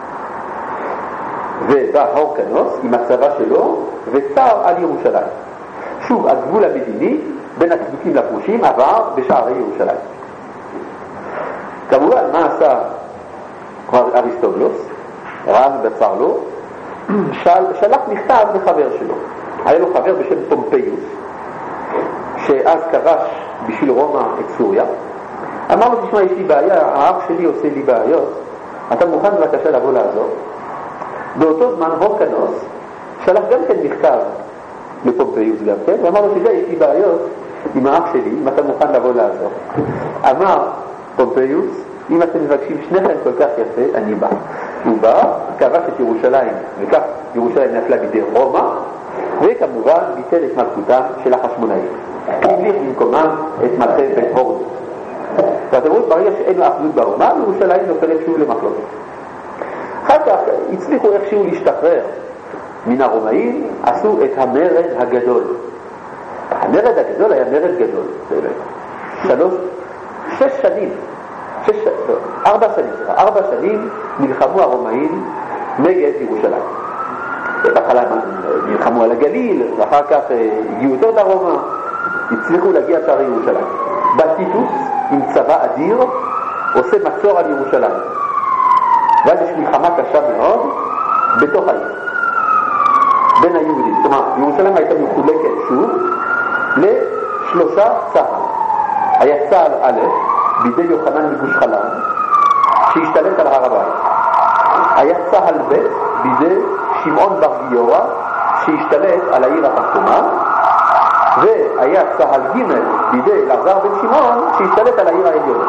ובא הורקנוס עם הצבא שלו וצר על ירושלים. שוב, הגבול המדיני בין הצדוקים לפרושים עבר בשערי ירושלים. כמובן, מה עשה אריסטובולוס? רב בצר לו, של, שלח מכתב לחבר שלו. היה לו חבר בשם פומפיוס, שאז כבש בשביל רומא את סוריה. אמר לו, תשמע, יש לי בעיה, האח שלי עושה לי בעיות, אתה מוכן בבקשה לבוא לעזור? באותו זמן הורקנוס שלח גם כן מכתב לפומפיוס גם כן, ואמר לו, תדע, יש לי בעיות עם האח שלי, אם אתה מוכן לבוא לעזור. אמר פומפיוס, אם אתם מבקשים שניכם כל כך יפה, אני בא. הוא בא, כבש את ירושלים, וכך ירושלים נפלה בידי רומא, וכמובן ביטל את מלכותם של החשמונאים. המליך במקומם את מלכי בית הורדוס. ואתם רואים, ברגע שאין אחדות באומה, ירושלים נופלת שוב למחלוקת. אחר כך הצליחו איכשהו להשתחרר מן הרומאים, עשו את המרד הגדול. המרד הגדול היה מרד גדול. שלוש, שש שנים, שש, לא, ארבע שנים, ארבע שנים נלחמו הרומאים נגד ירושלים. בהתחלה נלחמו על הגליל, ואחר כך הגיעו יותר לרומא, הצליחו להגיע שערי ירושלים. בטיטוס, עם צבא אדיר, עושה מצור על ירושלים. ואז יש מלחמה קשה מאוד בתוך העיר, בין היהודים. זאת אומרת, ירושלים הייתה מחולקת שוב לשלושה צהל. היה צהל א' בידי יוחנן מגוש חלב, שהשתלט על הר הבית. היה צהל ב' בידי שמעון בר גיורא, שהשתלט על העיר התחתונה. והיה צהל ג' בידי אלעזר בן שמעון, שהשתלט על העיר העליונה.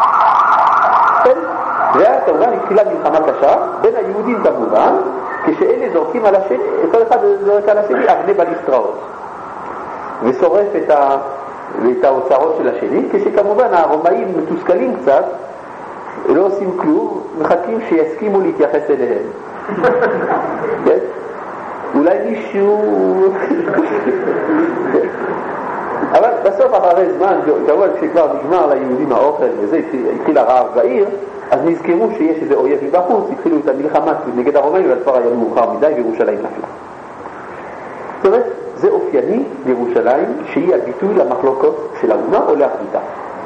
ואז כמובן התחילה מלחמה קשה בין היהודים כמובן, כשאלה זורקים על השני, כל אחד זורק על השני אבני בליסטראות ושורף את, ה... את האוצרות של השני, כשכמובן הרומאים מתוסכלים קצת, לא עושים כלום, מחכים שיסכימו להתייחס אליהם. כן? אולי מישהו... אבל בסוף אחרי זמן, כמובן כשכבר נגמר ליהודים האוכל וזה, התחיל הרעב בעיר, אז נזכרו שיש איזה אויב מבחוץ, התחילו את המלחמה נגד הרומאים, אבל כבר היה מאוחר מדי וירושלים נפלה. זאת אומרת, זה אופייני לירושלים שהיא הביטוי למחלוקות של האומה או לאחדותה.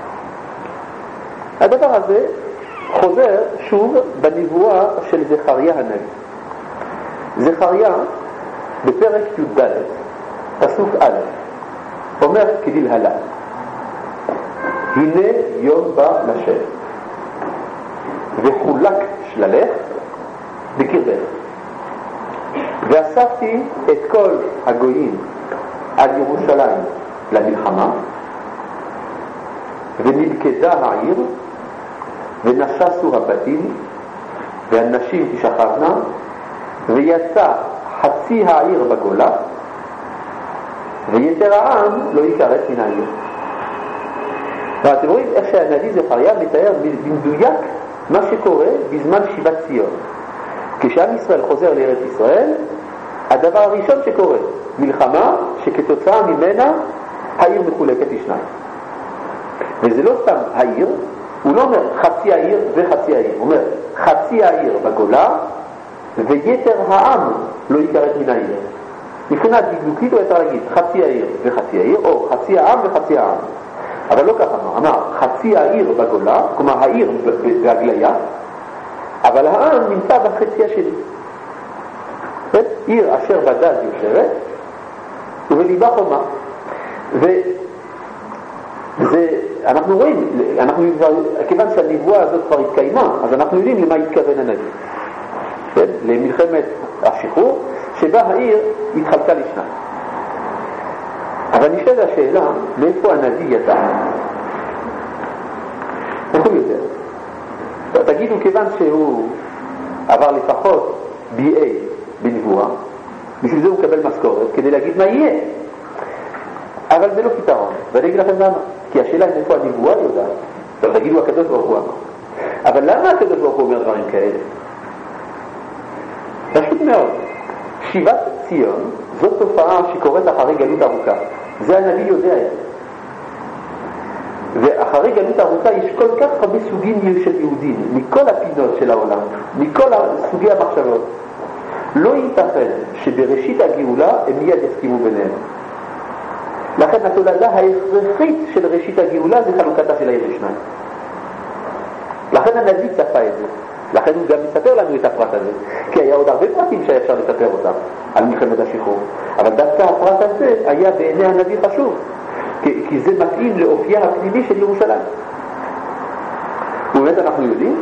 הדבר הזה חוזר שוב בנבואה של זכריה הנביא. זכריה בפרק י"ד פסוק א' אומר כדלהלן: הנה יום בא לשבת וחולק שללך בקרבך. ואספתי את כל הגויים על ירושלים למלחמה, ונלכדה העיר, ונשסו הבתים, והנשים תשחרנה, ויצא חצי העיר בגולה, ויתר העם לא יקראת מן העיר. ואתם רואים איך שהנביא זכריה מתאר במדויק מה שקורה בזמן שיבת ציון. כשעם ישראל חוזר לארץ ישראל, הדבר הראשון שקורה, מלחמה שכתוצאה ממנה העיר מחולקת לשניים. וזה לא סתם העיר, הוא לא אומר חצי העיר וחצי העיר, הוא אומר חצי העיר בגולה ויתר העם לא יקראת מן העיר. מבחינת דקדוקית הוא יותר להגיד חצי העיר וחצי העיר, או חצי העם וחצי העם. אבל לא ככה אמר, אמר חצי העיר בגולה, כלומר העיר בהגליה, אבל העם נמצא בחצי השני. עיר אשר בדד יושבת ובליבה חומה. וזה, אנחנו רואים, אנחנו, כיוון שהנבואה הזאת כבר התקיימה, אז אנחנו יודעים למה התכוון הנביא. כן? למלחמת השחרור, שבה העיר התחלקה לשניים. אבל נשאלת השאלה, מאיפה הנביא ידע? איך הוא יודע? תגידו, כיוון שהוא עבר לפחות בי איי בנבואה, בשביל זה הוא מקבל משכורת, כדי להגיד מה יהיה. אבל זה לא פתרון, ואני אגיד לכם למה. כי השאלה היא מאיפה הנבואה יודעת. עכשיו תגידו, הקדוש ברוך הוא אמר. אבל למה הקדוש ברוך הוא אומר דברים כאלה? פשוט מאוד. שיבת ציון זאת תופעה שקורית אחרי גלות ארוכה. זה הנביא יודע את זה. ואחרי גלות ארוכה יש כל כך הרבה סוגים של יהודים, מכל הפינות של העולם, מכל סוגי המחשבות. לא ייתכן שבראשית הגאולה הם מיד יסכימו ביניהם. לכן התולדה ההכרחית של ראשית הגאולה זה חלוקתה של העיר לשניים. לכן הנביא צפה את זה. לכן הוא גם מספר לנו את הפרט הזה. כי היה עוד הרבה פרטים שהיה אפשר לספר אותם על מלחמת השחרור. אבל דווקא הפרט הזה היה בעיני הנביא חשוב. כי, כי זה מתאים לאופייה הפנימי של ירושלים. ובאמת אנחנו יודעים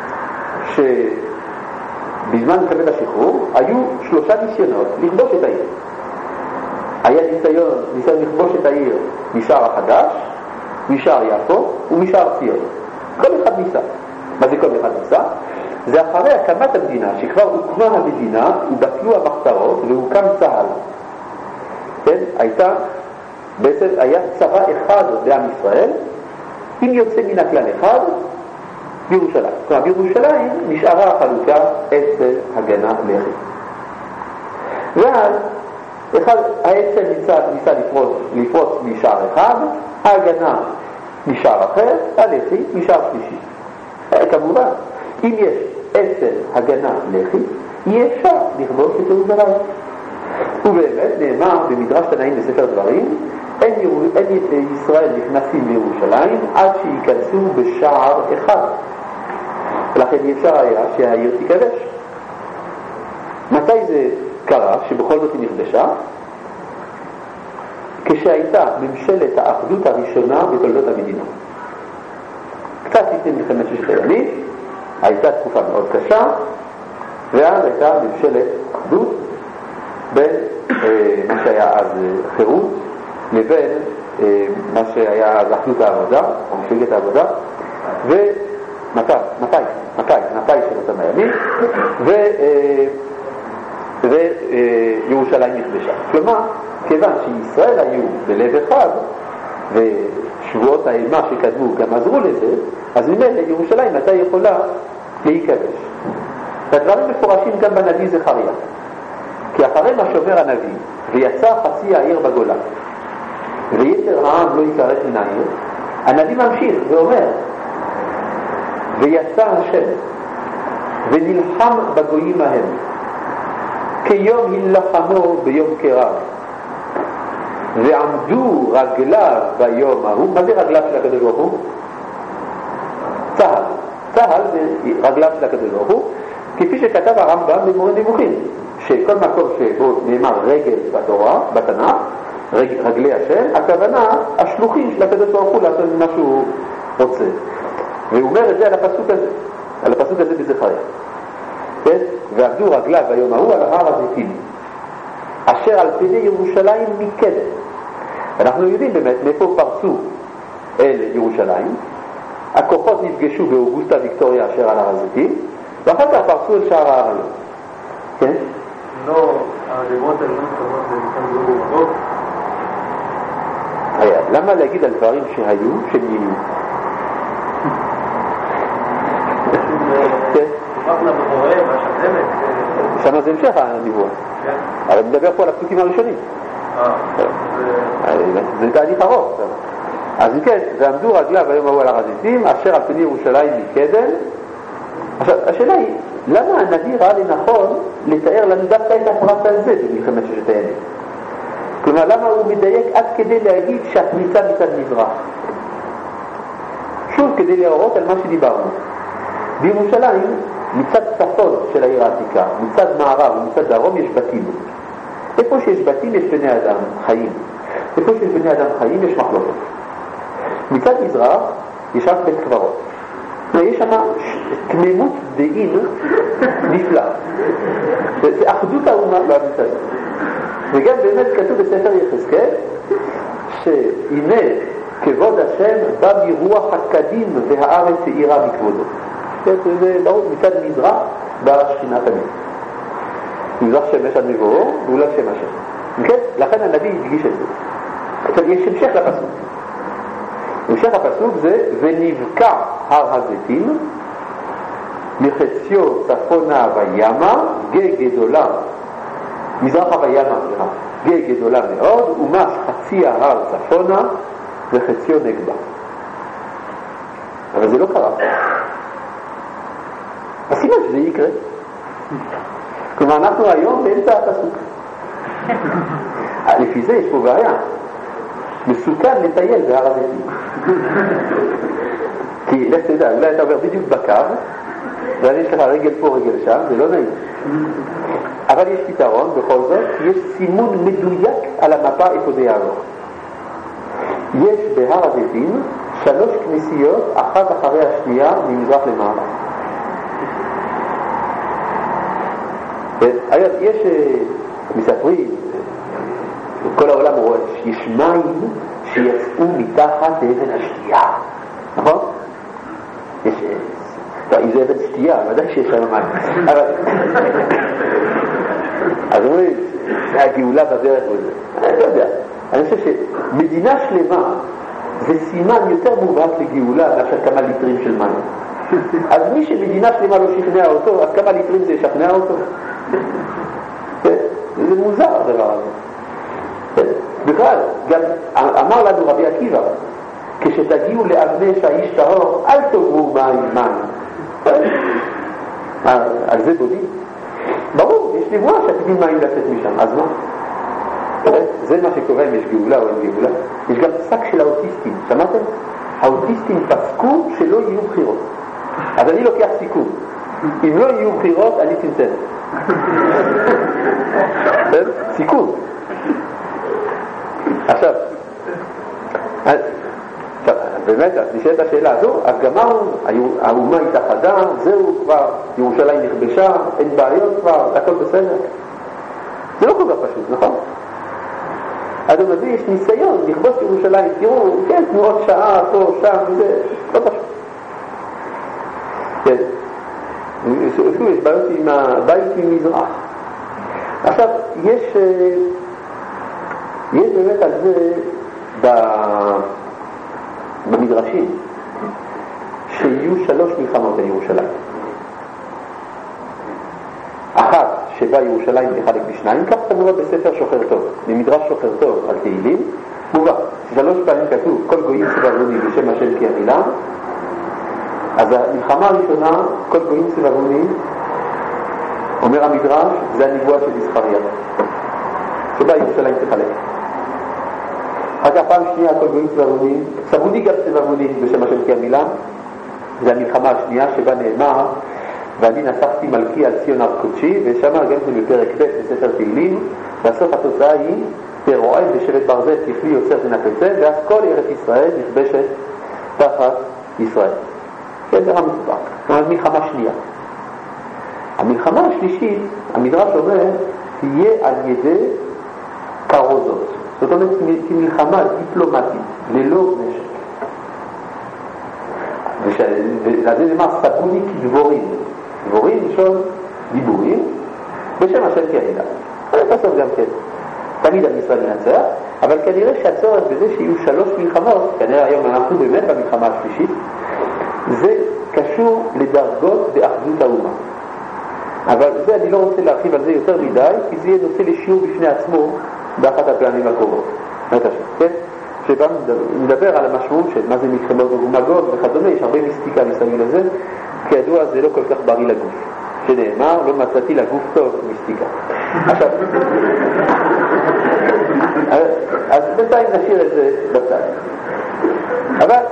שבזמן מלחמת השחרור היו שלושה ניסיונות לכבוש את העיר. היה ניסיון, ניסיון לכבוש את העיר משער החדש, משער יפו ומשער ציון. כל אחד ניסה. מה זה כל אחד ניסה? זה אחרי הקמת המדינה, שכבר הוקמה המדינה, ובטלו המחתרות והוקם צה"ל. כן? הייתה, בעצם היה צבא אחד בעם ישראל, אם יוצא מן הכלל אחד, בירושלים. כלומר, בירושלים נשארה החלוקה אצל הגנה לחי. ואז, אחד, האצל ניסה, ניסה לפרוץ, לפרוץ משער אחד, ההגנה משער אחר, הלחי משער שלישי. כמובן, אם יש אצל הגנה לחי, יהיה אפשר לכבוש את ירושלים. ובאמת נאמר במדרש תנאים בספר דברים, אין, אין ישראל נכנסים לירושלים עד שייכנסו בשער אחד. ולכן אי אפשר היה שהעיר תיכבש. מתי זה קרה שבכל זאת היא נכבשה? כשהייתה ממשלת האחדות הראשונה בתולדות המדינה. קצת לפני מלחמת ששת הימים, הייתה תקופה מאוד קשה, ואז הייתה ממשלת אחדות בין אה, מה שהיה אז חירות לבין אה, מה שהיה אז אחדות העבודה, או מפלגת העבודה, ומתי, מתי, מתי, מתי של אותם הימים, ו... אה, וירושלים נכבשה. כלומר, כיוון שישראל היו בלב אחד, ושבועות האימה שקדמו גם עזרו לזה, אז ממילא ירושלים הייתה יכולה להיכבש. והדברים מפורשים גם בנביא זכריה. כי אחרי מה שאומר הנביא, ויצא חצי העיר בגולה, ויתר העם לא יקראת מן העיר, הנביא ממשיך ואומר, ויצא השם, ונלחם בגויים ההם, כיום הלחמו ביום קרב, ועמדו רגליו ביום ההוא. מה זה רגליו של הקדוש ברוך הוא? צהל. צהל זה רגליו של הקדוש ברוך הוא, כפי שכתב הרמב"ם במורה נבוכים, שכל מקום שבו נאמר רגל בתורה, בתנ"ך, רג, רגלי השם, הכוונה השלוחים של הקדוש ברוך הוא לעשות מה שהוא רוצה. והוא אומר את זה על הפסוק הזה, על הפסוק הזה בזכריה. כן? ועבדו רגליו ביום ההוא על הר הזיתים אשר על פני ירושלים מקדם. אנחנו יודעים באמת מאיפה פרצו אל ירושלים. הכוחות נפגשו באוגוסטה ויקטוריה אשר על הר הזיתים, ואחר כך פרצו אל שער האריות. כן? לא, הרבות האלה קוראות במקום גרור רבות. למה להגיד על דברים שהיו, שנהיו? תופקנה בחוריהם, השדמת. שמה זה המשך הנבואה. אבל נדבר פה על הפסוקים הראשונים. זה תהליך ארוך. אז כן, ועמדו רגליו ביום ההוא על הר הזיתים אשר על פני ירושלים מקדם. עכשיו, השאלה היא, למה הנביא ראה לנכון לתאר לנו דווקא את הפרט הזה במלחמת ששת הימים? כלומר, למה הוא מדייק עד כדי להגיד שהפריצה מצד מזרח? שוב, כדי להראות על מה שדיברנו. בירושלים, מצד צפון של העיר העתיקה, מצד מערב ומצד דרום יש בתים. איפה שיש בתים יש בני אדם חיים. איפה שיש בני אדם חיים יש מחלוקות. מצד מזרח יש רק בית קברות. יש שם תמימות דעים נפלא. זה אחדות האומה במצד. וגם באמת כתוב בספר יחזקאל שהנה כבוד השם בא מרוח הקדים והארץ העירה מכבודו. זה ברור, מצד מזרח באה שכינת המת. מזרח שמש עד מבואו ואולי שם השם. כן? לכן הנביא הדגיש את זה. עכשיו יש המשך לפסוק. המשך הפסוק זה ונבקע הר הזיתים מחציו צפונה וימה גיא גדולה מזרחה וימה גיא גדולה מאוד ומש חצי ההר צפונה וחציו נגבה. אבל זה לא קרה. הסימן שזה יקרה. כלומר אנחנו היום באמצע הפסוק. לפי זה יש פה בעיה. מסוכן לטייל בהר הזיתים. כי לך תדע, אולי אתה עובר בדיוק בקו ואז יש לך רגל פה רגל שם, זה לא נעים. אבל יש פתרון בכל זאת, יש סימון מדויק על המפה איפה זה יעבור. יש בהר הזיתים שלוש כנסיות אחת אחרי השנייה ממזרח למערב. אגב, יש מספרים כל העולם רואה שיש מים שיצאו מתחת לאבן השתייה, נכון? יש, אם זה אבן שתייה, ודאי שיש שם מים. אבל אז אומרים, זה הגאולה בדרך וזה. אני לא יודע. אני חושב שמדינה שלמה זה סימן יותר מובהק לגאולה מאשר כמה ליטרים של מים. אז מי שמדינה שלמה לא שכנע אותו, אז כמה ליטרים זה ישכנע אותו? זה מוזר הדבר הזה. בכלל, גם אמר לנו רבי עקיבא, כשתגיעו לאבני שהאיש טהור, אל תאמרו מים, מים. על זה בודים. ברור, יש נבואה שתגיד מים לצאת משם, אז מה? זה מה שקורה אם יש גאולה או אין גאולה. יש גם פסק של האוטיסטים, שמעתם? האוטיסטים פסקו שלא יהיו בחירות. אז אני לוקח סיכון. אם לא יהיו בחירות, אני צמצם. סיכון. עכשיו, באמת, נשאלת השאלה הזו, אז גמרנו, האומה התאחדה, זהו כבר, ירושלים נכבשה, אין בעיות כבר, הכל בסדר. זה לא כל כך פשוט, נכון? אז הוא מביא, יש ניסיון לכבוש ירושלים, תראו, כן, תנועות שעה, פה, שם, זה לא פשוט. כן. יש בעיות עם הבית ממזרח. עכשיו, יש יש באמת על זה במדרשים שיהיו שלוש מלחמות על ירושלים. אחת שבה ירושלים תחלק בשניים, כך אתה מובא בספר שוחר טוב, במדרש שוחר טוב על תהילים, מובא, שלוש פעמים כתוב כל גויים סבבוני בשם השם כי המילם. אז המלחמה הראשונה, כל גויים סבבוני, אומר המדרש, זה הנבואה של זכריה, שבה ירושלים תחלק. אחר כך פעם שנייה, כל גויים סבבוני, סבוני גם סבבוני בשם השם כי המילם, זה המלחמה השנייה שבה נאמר, ואני נשאתי מלכי על ציון הר קודשי, ושם גם זה בפרק ב' בספר תהילים, בסוף התוצאה היא תרועד בשבט ברזל תפלי יוצר ונפצה, ואז כל ארץ ישראל נכבשת תחת ישראל. כן, זה רע מסופק. זאת אומרת, מלחמה שנייה. המלחמה השלישית, המדרש אומר, תהיה על ידי כרוזות. זאת אומרת, מלחמה דיפלומטית, ללא נשק. ועל זה נאמר סבוני כדבורים. דבורים לשון דיבורים, בשם השם כאלה. בסוף גם כן. תמיד עם ישראל מנצח, אבל כנראה שהצורך בזה שיהיו שלוש מלחמות, כנראה היום אנחנו באמת במלחמה השלישית, זה קשור לדרגות באחדות האומה. אבל זה אני לא רוצה להרחיב על זה יותר מדי, כי זה יהיה נושא לשיעור בפני עצמו באחת הפעמים הקרובות. כן? שבה נדבר על המשמעות של מה זה מלחמות ומגון וכדומה, יש הרבה מיסטיקה מסביב לזה, כידוע זה לא כל כך בריא לגוף. שנאמר, לא מצאתי לגוף טוב מיסטיקה. עכשיו, אז בינתיים נשאיר את זה בצד. אבל,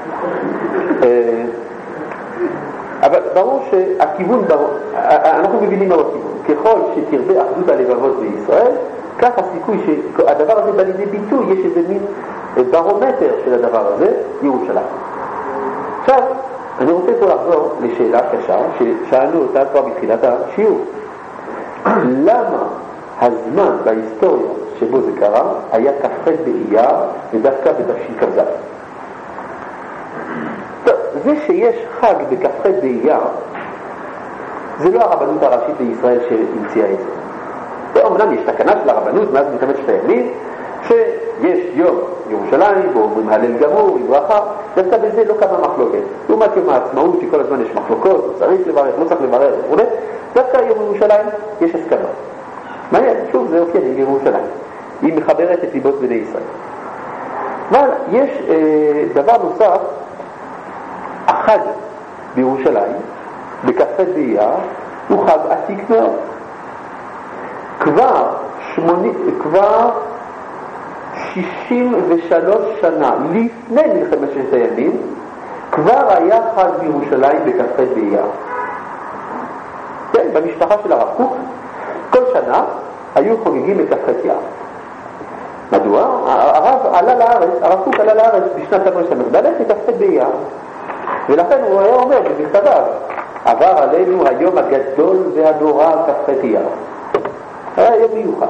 אבל ברור שהכיוון, ברור, אנחנו מבינים מה הכיוון. ככל שתרבה אחדות הלבבות בישראל, כך הסיכוי שהדבר הזה בא לידי ביטוי, יש איזה מין ברומטר של הדבר הזה, ירושלים. עכשיו, אני רוצה פה לחזור לשאלה קשה, ששאלנו אותה כבר בתחילת השיעור. למה הזמן בהיסטוריה שבו זה קרה היה כ"ח באייר ודווקא בתש"כ"ז? טוב, זה שיש חג בכ"ח באייר, זה לא הרבנות הראשית לישראל שהמציאה את זה. אומנם יש תקנה של הרבנות מאז מלחמת שת הימים, שיש יום ירושלים, בו אומרים הלל גמור, עם ברכה, דווקא בזה לא כמה מחלוקת. לעומת יום העצמאות, שכל הזמן יש מחלוקות, צריך לברך, לא צריך לברר וכו', דווקא יום ירושלים יש הסכמה. מעניין, שוב, זה אופייני לירושלים. היא מחברת את ליבות בני ישראל. אבל יש אה, דבר נוסף, החג בירושלים, בכ"ח באייר, הוא חג עתיק מאוד. כבר שמוני, כבר שישים ושלוש שנה לפני מלחמת ששת הימים, כבר היה חג בירושלים בכ"ח באייר. כן, במשפחה של הרב קוק, כל שנה היו חוגגים את כ"ח באייר. מדוע? הרב עלה לארץ, הרב קוק עלה לארץ בשנת תרס"ד בכ"ח באייר. ולכן הוא היה אומר במכתביו, עבר עלינו היום הגדול והנורא כ"ח באייר. היה יום מיוחד.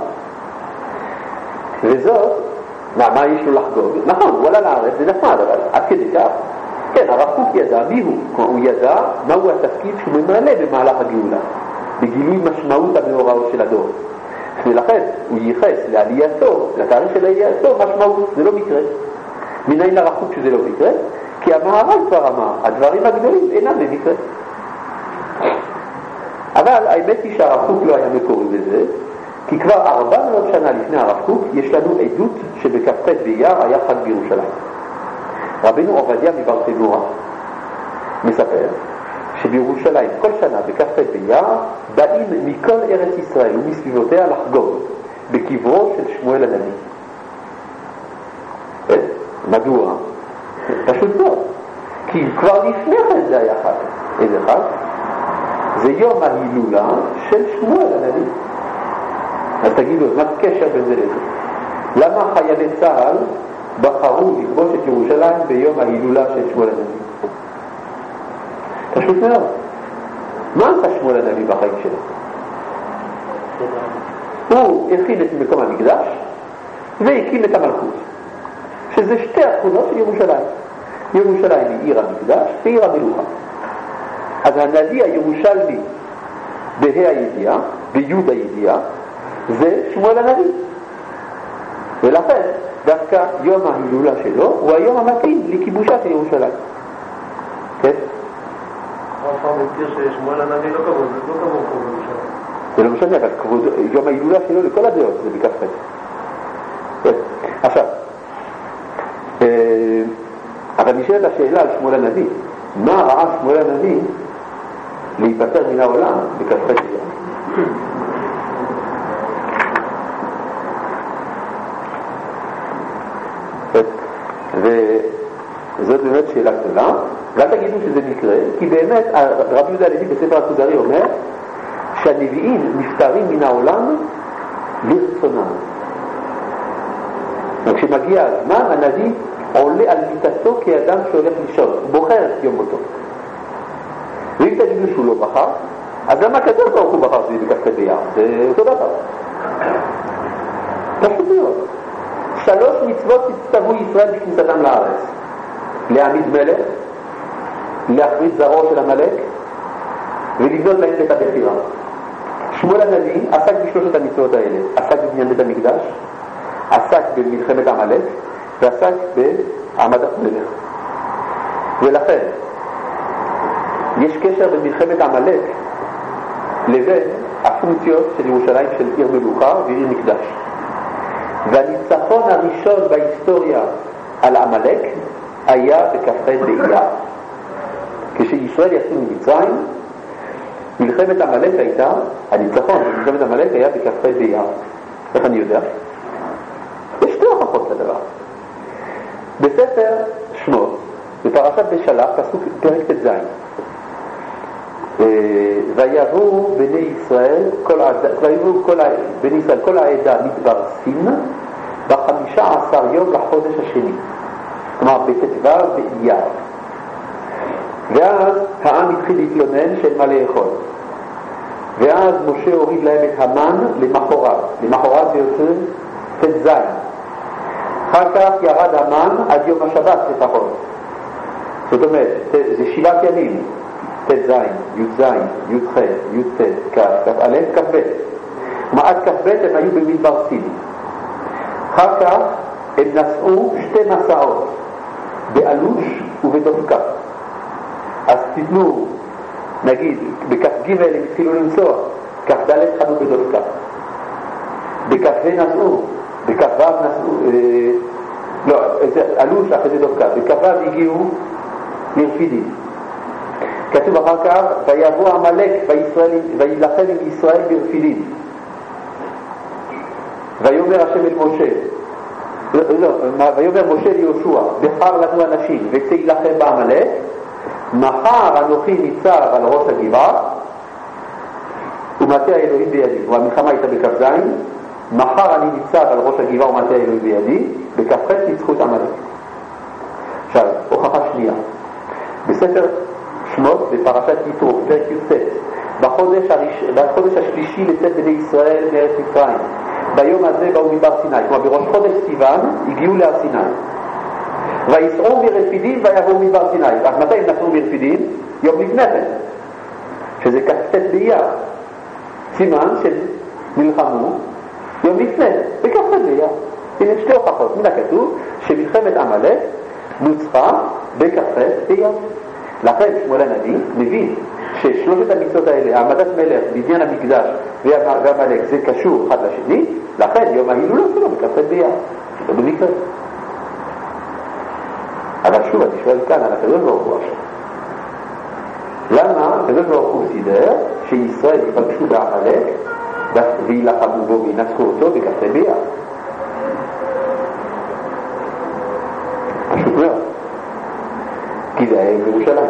וזאת, מה, מה יש לו לחגוג? נכון, הוא עלה לארץ, זה נחמד, אבל עד כדי כך. כן, הרב קוק ידע מי הוא. הוא ידע מהו התפקיד שהוא ממלא במהלך הגאולה, בגילוי משמעות המאורעות של הדור. ולכן הוא ייחס לעלייתו, לתאריך של עלייתו, משמעות, זה לא מקרה. מנין לרב קוק שזה לא מקרה? כי המהר"ל כבר אמר, הדברים הגדולים אינם במקרה. אבל האמת היא שהרב קוק לא היה מקורי בזה, כי כבר ארבע מאות שנה לפני הרב קוק יש לנו עדות שבכ"ח באייר היה חג בירושלים. רבינו עובדיה מברטנורה מספר שבירושלים כל שנה בכ"ח באייר באים מכל ארץ ישראל ומסביבותיה לחגוג בקברו של שמואל הנביא. מדוע? פשוט לא. כי כבר לפני כן זה היה חג. איזה חג? זה יום ההילולה של שמואל הנביא. אז תגידו, מה קשר בין זה לזה? למה חיילי צה"ל בחרו לכבוש את ירושלים ביום ההילולה של שמואל הנביא? פשוט מאוד. מה עשה שמואל הנביא בחיים שלו? הוא הכין את מקום המקדש והקים את המלכות, שזה שתי התכונות של ירושלים. ירושלים היא עיר המקדש ועיר המלוכה. אז הנביא הירושלמי בה"א הידיעה, בי"ד הידיעה, זה שמואל הנביא. ולכן דווקא יום ההילולה שלו הוא היום המתאים לכיבושה של ירושלים. כן? פעם מזכיר ששמואל הנביא לא קבור, זה לא קבור פה בירושלים. זה לא משנה, אבל יום ההילולה שלו לכל הדעות זה בכ"ח. כן? עכשיו, אבל נשאלת השאלה על שמואל הנביא, מה ראה שמואל הנביא להיפטר מן העולם בכ"ח באייר? וזאת באמת שאלה גדולה, ואל תגידו שזה מקרה, כי באמת רבי יהודה הלוי בספר הכוזרי אומר שהנביאים נפטרים מן העולם לרצונם. וכשמגיע הזמן הנביא עולה על מיטתו כאדם שהולך לישון, הוא בוחר את יום מותו. ואם תגידו שהוא לא בחר, אז למה הקדוש ברוך הוא בחר שזה בכ"ט באייר? זה אותו דבר. פשוט מאוד. שלוש מצוות הצטוו ישראל בכניסתם לארץ: להעמיד מלך, להכריז זרעו של עמלק, ולבנות להם בית הבחירה. שמואל הנביא עסק בשלושת המצוות האלה: עסק בבניין בית המקדש, עסק במלחמת עמלק, ועסק בהעמדת מלך. ולכן יש קשר בין מלחמת עמלק לבין הפונקציות של ירושלים של עיר מלוכה ועיר מקדש. והניצחון הראשון בהיסטוריה על עמלק היה בכ"ח באייר. כשישראל יצאו ממצרים, מלחמת עמלק הייתה, הניצחון במלחמת עמלק היה בכ"ח באייר. איך אני יודע? יש שתי הוכחות לדבר. בספר שמות, בפרשת בשלח, פסוק פרק ט"ז, ויבואו בני ישראל כל ויבואו כל בני ישראל כל העדה מדבר סין בחמישה עשר יום לחודש השני, כלומר בט"ו באייר. ואז העם התחיל להתלונן שאין מה לאכול, ואז משה הוריד להם את המן למחרת, למחרת ביותר ט"ז. אחר כך ירד המן עד יום השבת לפחות, זאת אומרת זה שבעת ימים, ט"ז, י"ז, י"ח, י"ט, כ', כ"א, כ"ב. עד כ"ב הם היו במדבר סין. אחר כך הם נסעו שתי מסעות, באלוש ובדופקה. אז תתנו, נגיד, בכ"ג הם התחילו לנסוע, כ"ד חנו בדופקה, בכ"ה נסעו, בכ"ו נסעו, אה, לא, אלוש אחרי זה דופקה, בכ"ו הגיעו לרפידים. כתוב אחר כך, ויבוא עמלק וילחם עם ישראל ברפידים. ויאמר השם אל משה, לא, ויאמר משה ליהושע, בחר לנו אנשים וצא יילחם בעמלק, מחר אנוכי ניצב על ראש הגבעה ומטה האלוהים בידי. והמלחמה הייתה בכ"ז, מחר אני ניצב על ראש הגבעה ומטה האלוהים בידי, בכ"ח ניצחו את עמלק. עכשיו, הוכחה שנייה. בספר שמות בפרשת יתרו, פרק י"ט, בחודש, הראש... בחודש השלישי לצאת בני ישראל מארץ מצרים, ביום הזה באו מדבר סיני, כלומר בראש חודש סיוון הגיעו להר סיני. ויסעו מרפידים ויבואו מדבר סיני. אז מתי הם נסעו מרפידים? יום לפני כן, שזה כ"ט באייר, סימן של מלחמו יום לפני, בכ"ט באייר. הנה שתי הוכחות מן הכתוב שמלחמת עמלק נוצחה בכ"ט באייר. לכן שמואל הנביא מבין ששלושת המצוות האלה, העמדת מלך, בניין המקדש והעמלק, זה קשור אחד לשני. לכן יום ההילולה שלו בכ"ט באייר, לא במקרה. אבל שוב אני שואל כאן על הקדוש ברוך הוא עכשיו, למה הקדוש ברוך הוא סידר שישראל יפגשו בעמלק וילחמו בו וינצחו אותו בכ"ט באייר? פשוט מאוד, כי זה היה בירושלים.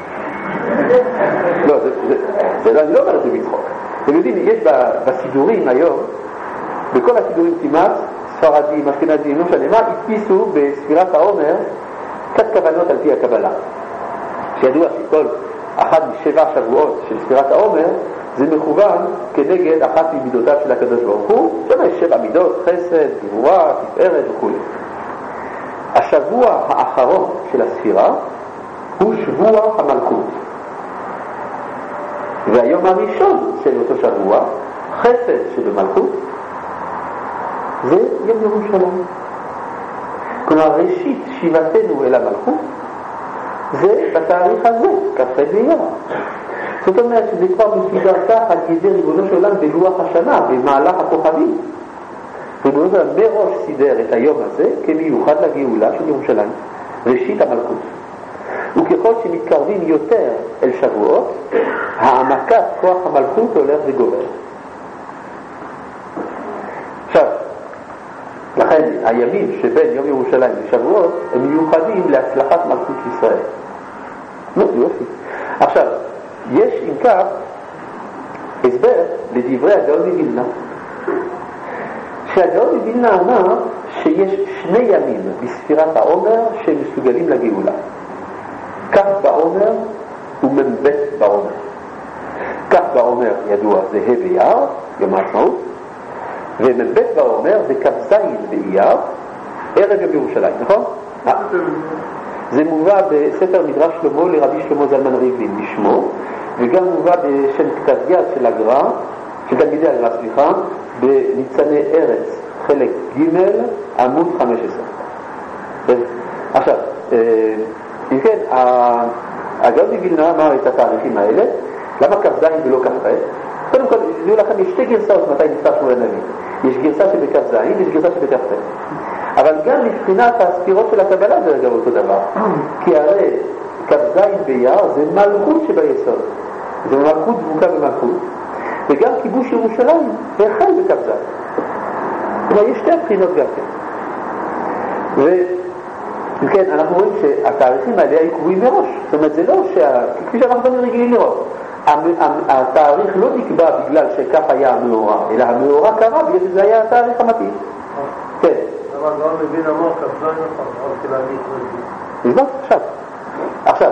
לא, זה, זה, זה לא, אני לא אומר את זה בצחוק. אתם יודעים, יש בסידורים היום, בכל הסידורים כמעט, ספרדים, אשכנזים, לא משנה מה, הדפיסו בספירת העומר קצת כוונות על פי הקבלה. שידוע שכל אחד משבע שבועות של ספירת העומר זה מכוון כנגד אחת ממידותיו של הקדוש ברוך הוא. שם יש שבע מידות: חסד, גבורה, תפארת וכו'. השבוע האחרון של הספירה הוא שבוע המלכות, והיום הראשון של אותו שבוע, חסד שבמלכות, זה יום ירושלים. כלומר ראשית שיבתנו אל המלכות זה בתאריך הזה, כ"ח באייר. זאת אומרת שזה כבר מסודר כך על ידי ריבונו של עולם בלוח השנה, במהלך הכוכבים. ריבונו של עולם מראש סידר את היום הזה כמיוחד לגאולה של ירושלים, ראשית המלכות. וככל שמתקרבים יותר אל שבועות, העמקת כוח המלכות הולך וגובר. עכשיו, לכן הימים שבין יום ירושלים לשבועות הם מיוחדים להצלחת מלכות ישראל. נו, יופי. עכשיו, יש אם כך הסבר לדברי הגאון מווילנה, שהגאון מווילנה אמר שיש שני ימים בספירת העומר שמסוגלים לגאולה: כ' בעומר ומ"ב בעומר. כ' בעומר ידוע זה ה' באייר, יום העצמאות, ומ"ב בעומר זה כ"ז באייר, ערב יום ירושלים, נכון? זה מובא בספר מדרש שלמה לרבי שלמה זלמן ריבלין בשמו, וגם מובא בשם כתב יד של הגר"א, של תלמידי הגר"א, סליחה, בניצני ארץ, חלק ג' עמוד חמש עשרה. עכשיו, אם כן, הגאון מווילנה אמר את התאריכים האלה, למה כ"ז ולא כ"ח? קודם כל, תדעו לכם, יש שתי גרסאות מתי נפטר שמואל הנביא. יש גרסה שבכ"ז, יש גרסה שבכ"ח. אבל גם מבחינת הספירות של הקבלה זה אגב אותו דבר. כי הרי כ"ז באייר זה מלכות שביסוד. זה מלכות דבוקה במלכות. וגם כיבוש ירושלים החל בכ"ז. כלומר, יש שתי הבחינות גם כן. וכן, אנחנו רואים שהתאריכים האלה היו קבועים מראש. זאת אומרת, זה לא שה... כפי שאנחנו גם רגילים לראות. התאריך לא נקבע בגלל שכך היה המאורע, אלא המאורע קרה בגלל שזה היה התאריך המתאים. כן. אבל לא מבין המוח, אז לא נכון, עוד כללית לא מבין. עכשיו, עכשיו,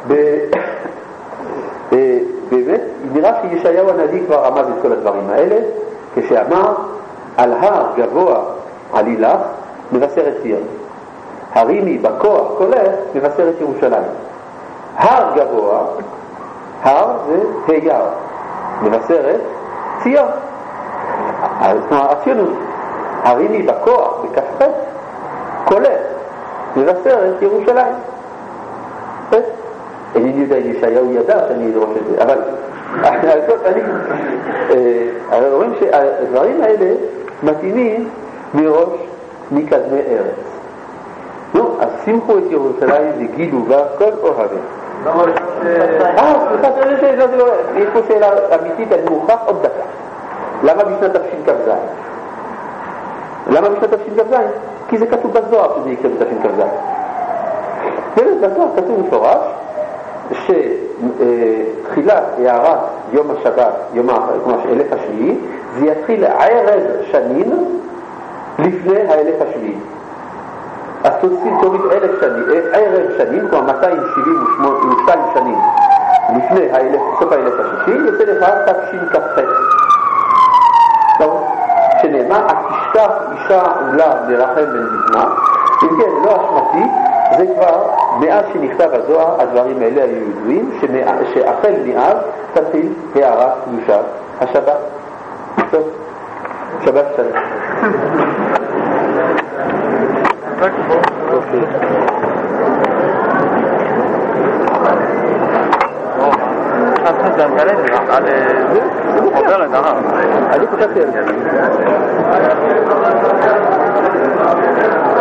באמת, נראה שישעיהו הנביא כבר רמז את כל הדברים האלה, כשאמר, על הר גבוה עלילך מבשרת ציון. הרימי בכוח קולך מבשרת ירושלים. הר גבוה, הר זה ה' מבשרת ציון. אז כלומר, הציונות. הרימי בכוח, בכ"ח, קולך מבשרת ירושלים. אני יודע אם ישעיהו ידע שאני אדרוש את זה, אבל אני רואים שהדברים האלה מתאימים מראש מקדמי ארץ. נו, אז שמחו את ירושלים וגילו בה כל אוהבים. אה, סליחה, יש פה שאלה אמיתית, אני מוכרח עוד דקה. למה בשנת תשכ"ז? למה בשנת תשכ"ז? כי זה כתוב בזוהר שזה יקרה בתשכ"ז. באמת, בזוהר כתוב מפורש שתחילת הערת יום השבת, יום האלף השביעי, זה יתחיל ערב שנים לפני האלף השביעי. אז תוריד אלף שנים, ערב שנים, כלומר מאתיים שבעים ושתיים שנים לפני האלף, סוף האלף השישי, יוצא לך תשכ"ח. טוב, שנאמר, התשכח אישה עולה לרחם בן זקנה. אם כן, לא אשמתי, זה כבר מאז שנכתב הזוהר, הדברים האלה היו ידועים, שהחל מאז תתחיל הערת קדושת השבת. טוב, שבת שלום. אני חושבתי על זה.